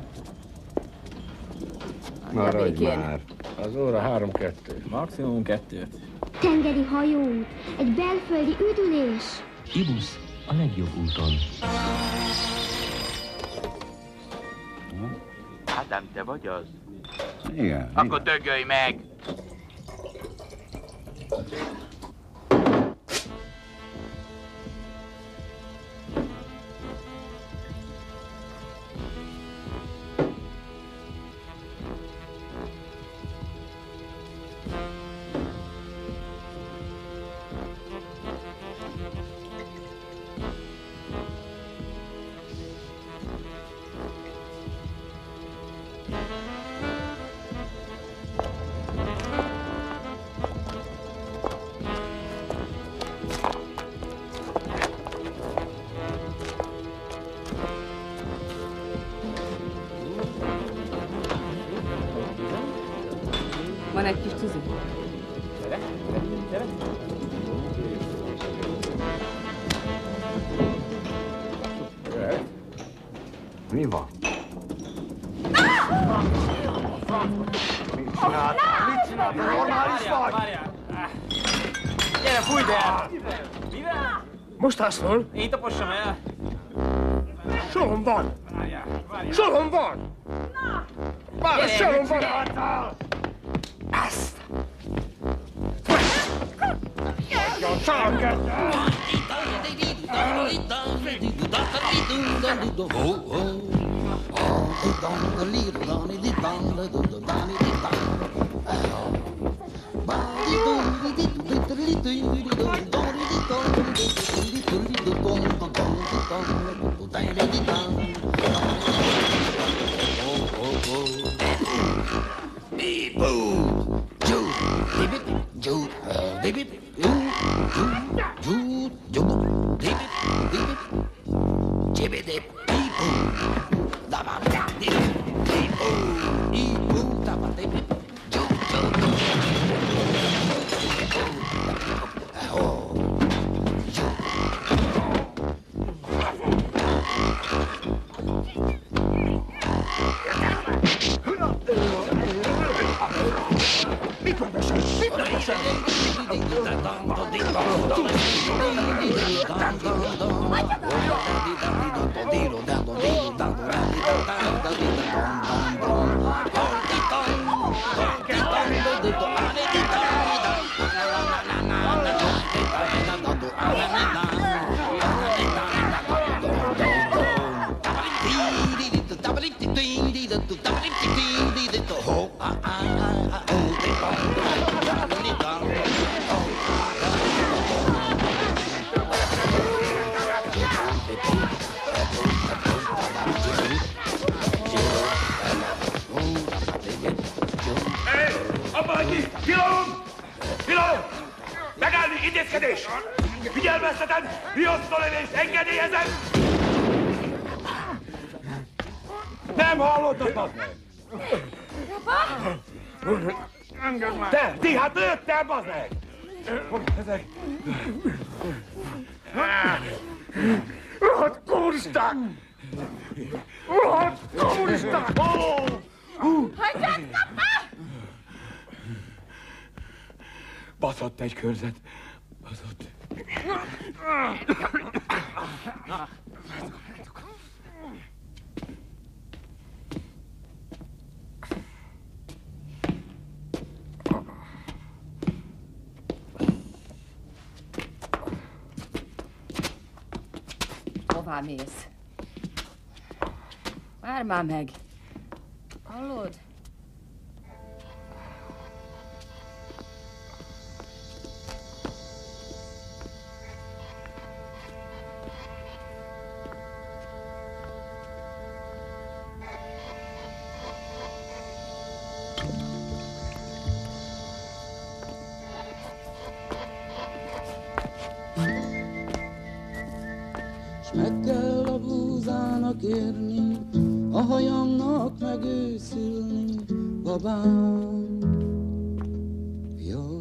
Maradj már! Az óra három-kettő. Maximum kettőt. Tengeri hajóút, egy belföldi üdülés. Ibusz a legjobb úton. Ádám, te vagy az? Igen. Akkor dögölj meg! Van egy kis tüzük? Gyere, gyere, gyere. Mi van? Mit csináltál? Mit csináltál? Normális vagy? Várjál! Gyere, fújd el! Mivel? Most állsz föl? Én tapossam el! Soron van! Várjál, várjál! Soron van! Már soron van! Ezt! Nagyon soron kell! Figyelmeztetem! Riosztolövést engedélyezem! Nem hallottatok! Engedd már! Te! Ti, hát lőttel, bazd meg! Ezek... Rohadt kommunisták! Rohadt kommunisták! Hagyját kapva! Baszott egy körzet. Baszott. Na. Hová mész? Várj már meg. Hallod? Meg kell a búzának érni, a hajamnak megőszülni, babám. Jaj.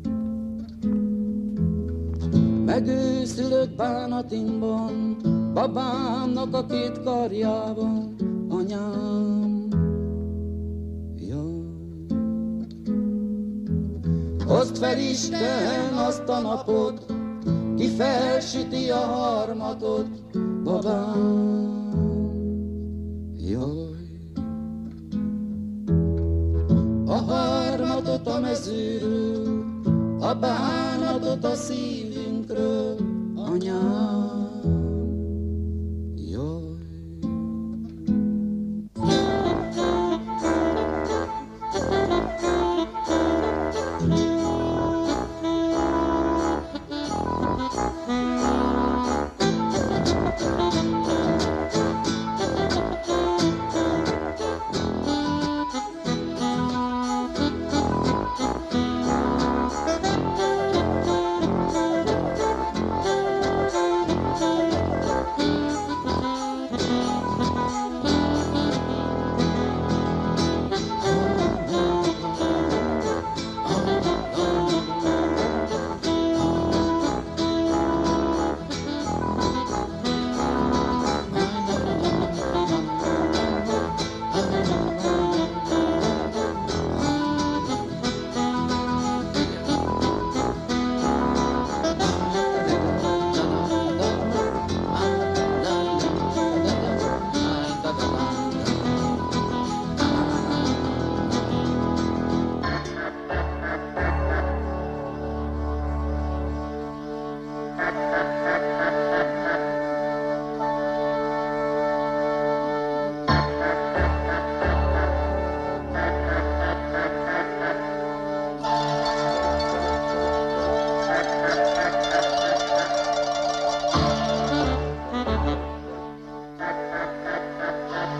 Megőszülök bánatimban, babámnak a két karjában, anyám. Jaj. Hozd fel Isten azt a napot, ki felsüti a harmatot, babám, jaj. A harmatot a mezőről, a bánatot a szívünkről, anyám, jaj. Thank you.